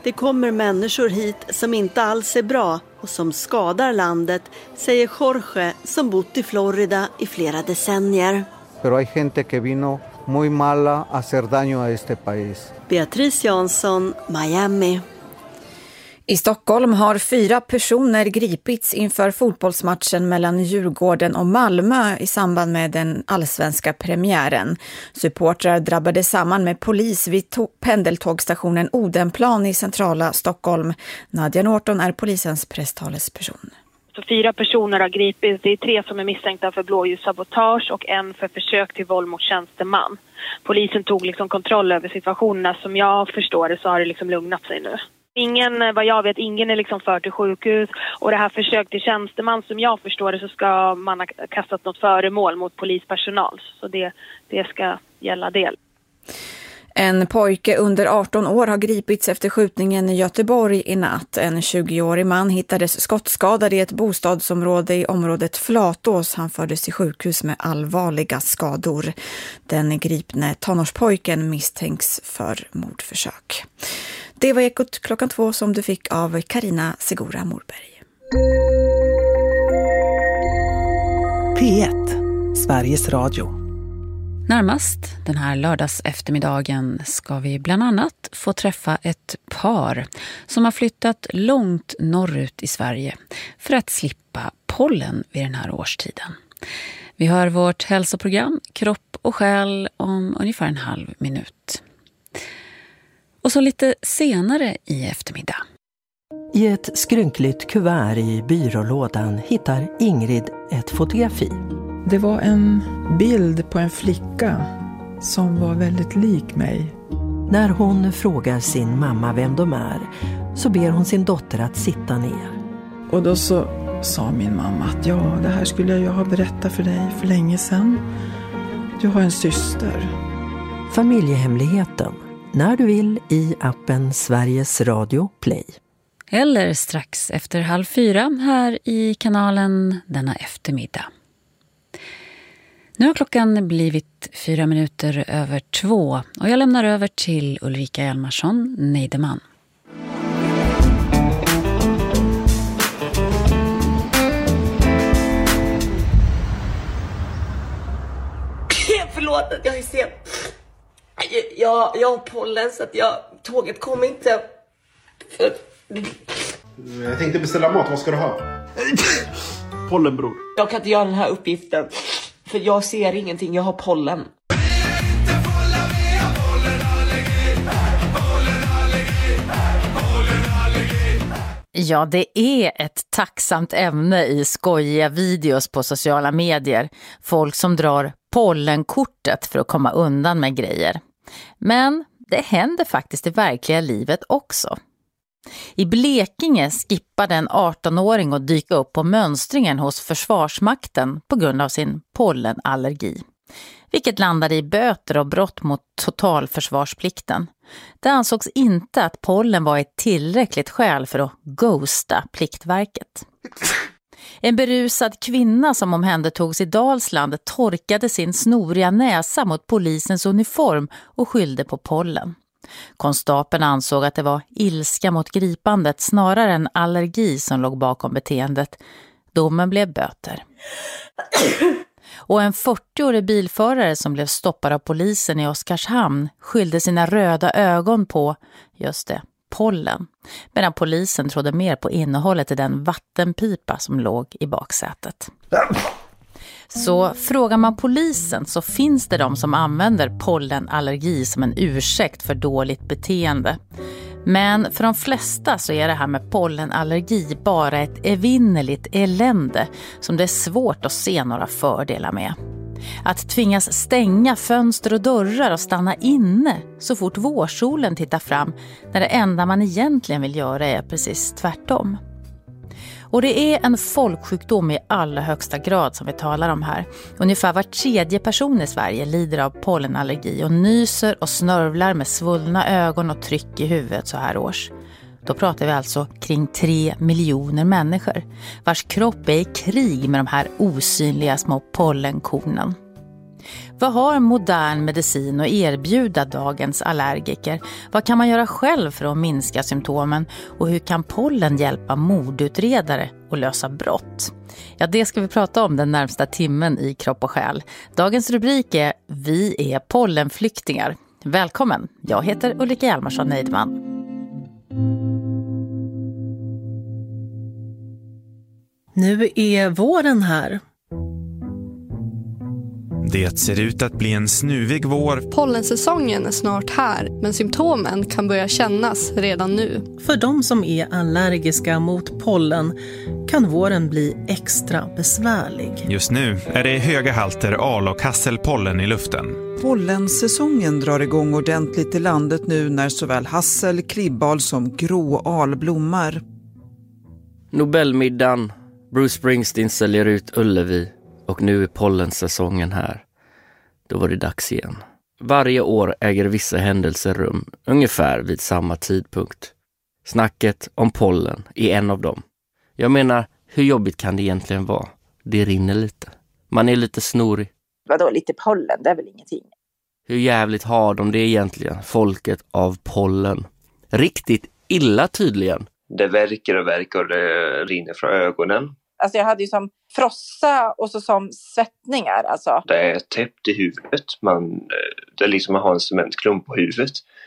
Det kommer människor hit som inte alls är bra och som skadar landet, säger Jorge som bott i Florida i flera decennier. Pero hay gente que vino muy mala a hacer daño a este país. Beatrice Jansson, Miami. I Stockholm har 4 personer gripits inför fotbollsmatchen mellan Djurgården och Malmö i samband med den allsvenska premiären. Supportrar drabbade samman med polis vid pendeltågstationen Odenplan i centrala Stockholm. Nadja Norton är polisens presstalesperson. Så 4 personer har gripits. Det är 3 som är misstänkta för blåljussabotage och 1 för försök till våld mot tjänsteman. Polisen tog kontroll över situationerna. Som jag förstår det så har det lugnat sig nu. Vad jag vet, ingen är för till sjukhus. Och det här försök till tjänsteman, som jag förstår det, så ska man ha kastat något föremål mot polispersonal. Så det ska gälla det. En pojke under 18 år har gripits efter skjutningen i Göteborg i natt. En 20-årig man hittades skottskadad i ett bostadsområde i området Flatås. Han fördes till sjukhus med allvarliga skador. Den gripne tonårspojken misstänks för mordförsök. Det var Ekot klockan 2 som du fick av Carina Segura Morberg. P1, Sveriges Radio. Närmast den här lördags eftermiddagen ska vi bland annat få träffa ett par som har flyttat långt norrut i Sverige för att slippa pollen vid den här årstiden. Vi hör vårt hälsoprogram Kropp och själ om ungefär en halv minut. Och så lite senare i eftermiddag. I ett skrynkligt kuvert i byrålådan hittar Ingrid ett fotografi. Det var en bild på en flicka som var väldigt lik mig. När hon frågar sin mamma vem de är så ber hon sin dotter att sitta ner. Och då så sa min mamma att det här skulle jag ha berättat för dig för länge sedan. Du har en syster. Familjehemligheten. När du vill i appen Sveriges Radio Play. Eller strax efter 3:30 här i kanalen denna eftermiddag. Nu har klockan blivit 4 minuter över 2 och jag lämnar över till Ulrika Hjalmarsson, Neideman. Förlåt att jag är sen. Jag har pollen så att tåget kommer inte. Jag tänkte beställa mat, vad ska du ha? Pollen, bror. Jag kan inte göra den här uppgiften. För jag ser ingenting, jag har pollen. Ja, det är ett tacksamt ämne i skojiga videos på sociala medier. Folk som drar pollenkortet för att komma undan med grejer. Men det händer faktiskt i verkliga livet också. I Blekinge skippade en 18-åring att dyka upp på mönstringen hos Försvarsmakten på grund av sin pollenallergi. Vilket landade i böter och brott mot totalförsvarsplikten. Det ansågs inte att pollen var ett tillräckligt skäl för att ghosta Pliktverket. En berusad kvinna som omhändertogs i Dalsland torkade sin snoriga näsa mot polisens uniform och skyllde på pollen. Konstapeln ansåg att det var ilska mot gripandet snarare än allergi som låg bakom beteendet. Domen blev böter. Och en 40-årig bilförare som blev stoppad av polisen i Oskarshamn skyllde sina röda ögon på, just det, pollen. Medan polisen trodde mer på innehållet i den vattenpipa som låg i baksätet. Så frågar man polisen så finns det de som använder pollenallergi som en ursäkt för dåligt beteende. Men för de flesta så är det här med pollenallergi bara ett evinnerligt elände som det är svårt att se några fördelar med. Att tvingas stänga fönster och dörrar och stanna inne så fort vårsolen tittar fram när det enda man egentligen vill göra är precis tvärtom. Och det är en folksjukdom i allra högsta grad som vi talar om här. Ungefär var 3:e person i Sverige lider av pollenallergi och nyser och snörvlar med svullna ögon och tryck i huvudet så här års. Då pratar vi alltså kring 3 miljoner människor vars kropp är i krig med de här osynliga små pollenkornen. Vad har modern medicin att erbjuda dagens allergiker? Vad kan man göra själv för att minska symptomen? Och hur kan pollen hjälpa mordutredare att lösa brott? Ja, det ska vi prata om den närmsta timmen i Kropp och själ. Dagens rubrik är Vi är pollenflyktingar. Välkommen, jag heter Ulrika Hjalmarsson-Neidman. Nu är våren här. Det ser ut att bli en snuvig vår. Pollensäsongen är snart här, men symptomen kan börja kännas redan nu. För de som är allergiska mot pollen kan våren bli extra besvärlig. Just nu är det höga halter al- och hasselpollen i luften. Pollensäsongen drar igång ordentligt i landet nu när såväl hassel, kribbal som gråal blommar. Nobelmiddagen, Bruce Springsteen säljer ut Ullevi och nu är pollensäsongen här. Då var det dags igen. Varje år äger vissa händelser rum, ungefär vid samma tidpunkt. Snacket om pollen är en av dem. Jag menar, hur jobbigt kan det egentligen vara? Det rinner lite. Man är lite snorig. Vadå, lite pollen? Det är väl ingenting. Hur jävligt har de det egentligen, folket av pollen? Riktigt illa tydligen. Det verkar och det rinner från ögonen. Alltså jag hade ju som frossa och så som svettningar. Alltså. Det är täppt i huvudet. Det är liksom att ha en cementklump på huvudet.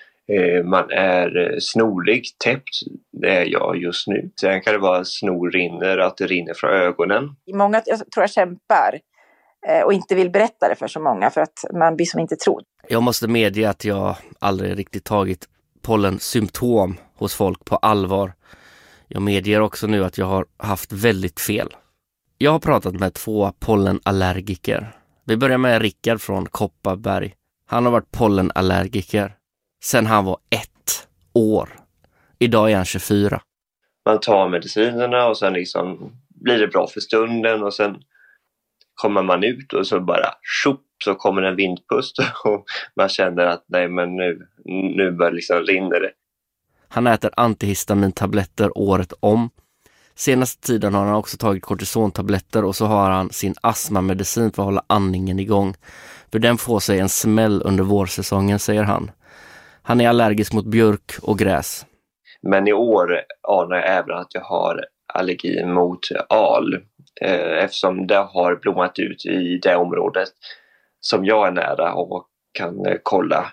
Man är snorig, täppt. Det är jag just nu. Sen kan det vara snorrinner, att det rinner från ögonen. Många tror jag kämpar och inte vill berätta det för så många för att man blir som inte trodd. Jag måste medge att jag aldrig riktigt tagit pollensymptom hos folk på allvar. Jag medger också nu att jag har haft väldigt fel. Jag har pratat med 2 pollenallergiker. Vi börjar med Rickard från Kopparberg. Han har varit pollenallergiker sedan han var 1 år. Idag är han 24. Man tar medicinerna och sen liksom blir det bra för stunden och sen kommer man ut och så bara tjopp så kommer en vindpust och man känner att nej men nu börjar liksom rinner det. Han äter antihistamintabletter året om. Senaste tiden har han också tagit kortisontabletter och så har han sin astmamedicin för att hålla andningen igång. För den får sig en smäll under vårsäsongen, säger han. Han är allergisk mot björk och gräs. Men i år anar jag även att jag har allergi mot al. Eftersom det har blommat ut i det området som jag är nära och kan kolla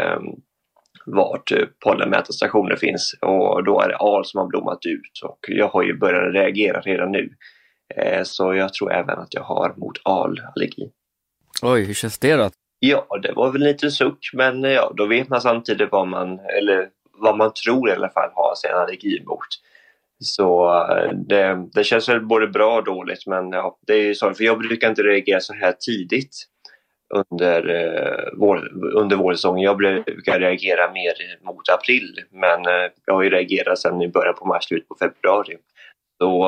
vart pollenmätarstationer finns. Och då är det al som har blommat ut och jag har ju börjat reagera redan nu. Så jag tror även att jag har mot al-allergi. Oj, hur känns det då? Ja, det var väl lite suck, men ja, då vet man samtidigt vad man tror i alla fall har sin allergi mot. Så det känns väl både bra och dåligt, men ja, det är ju så, för jag brukar inte reagera så här tidigt under vårsäsongen. Jag brukar reagera mer mot april, men jag har ju reagerat sedan i början på mars, slut på februari. Så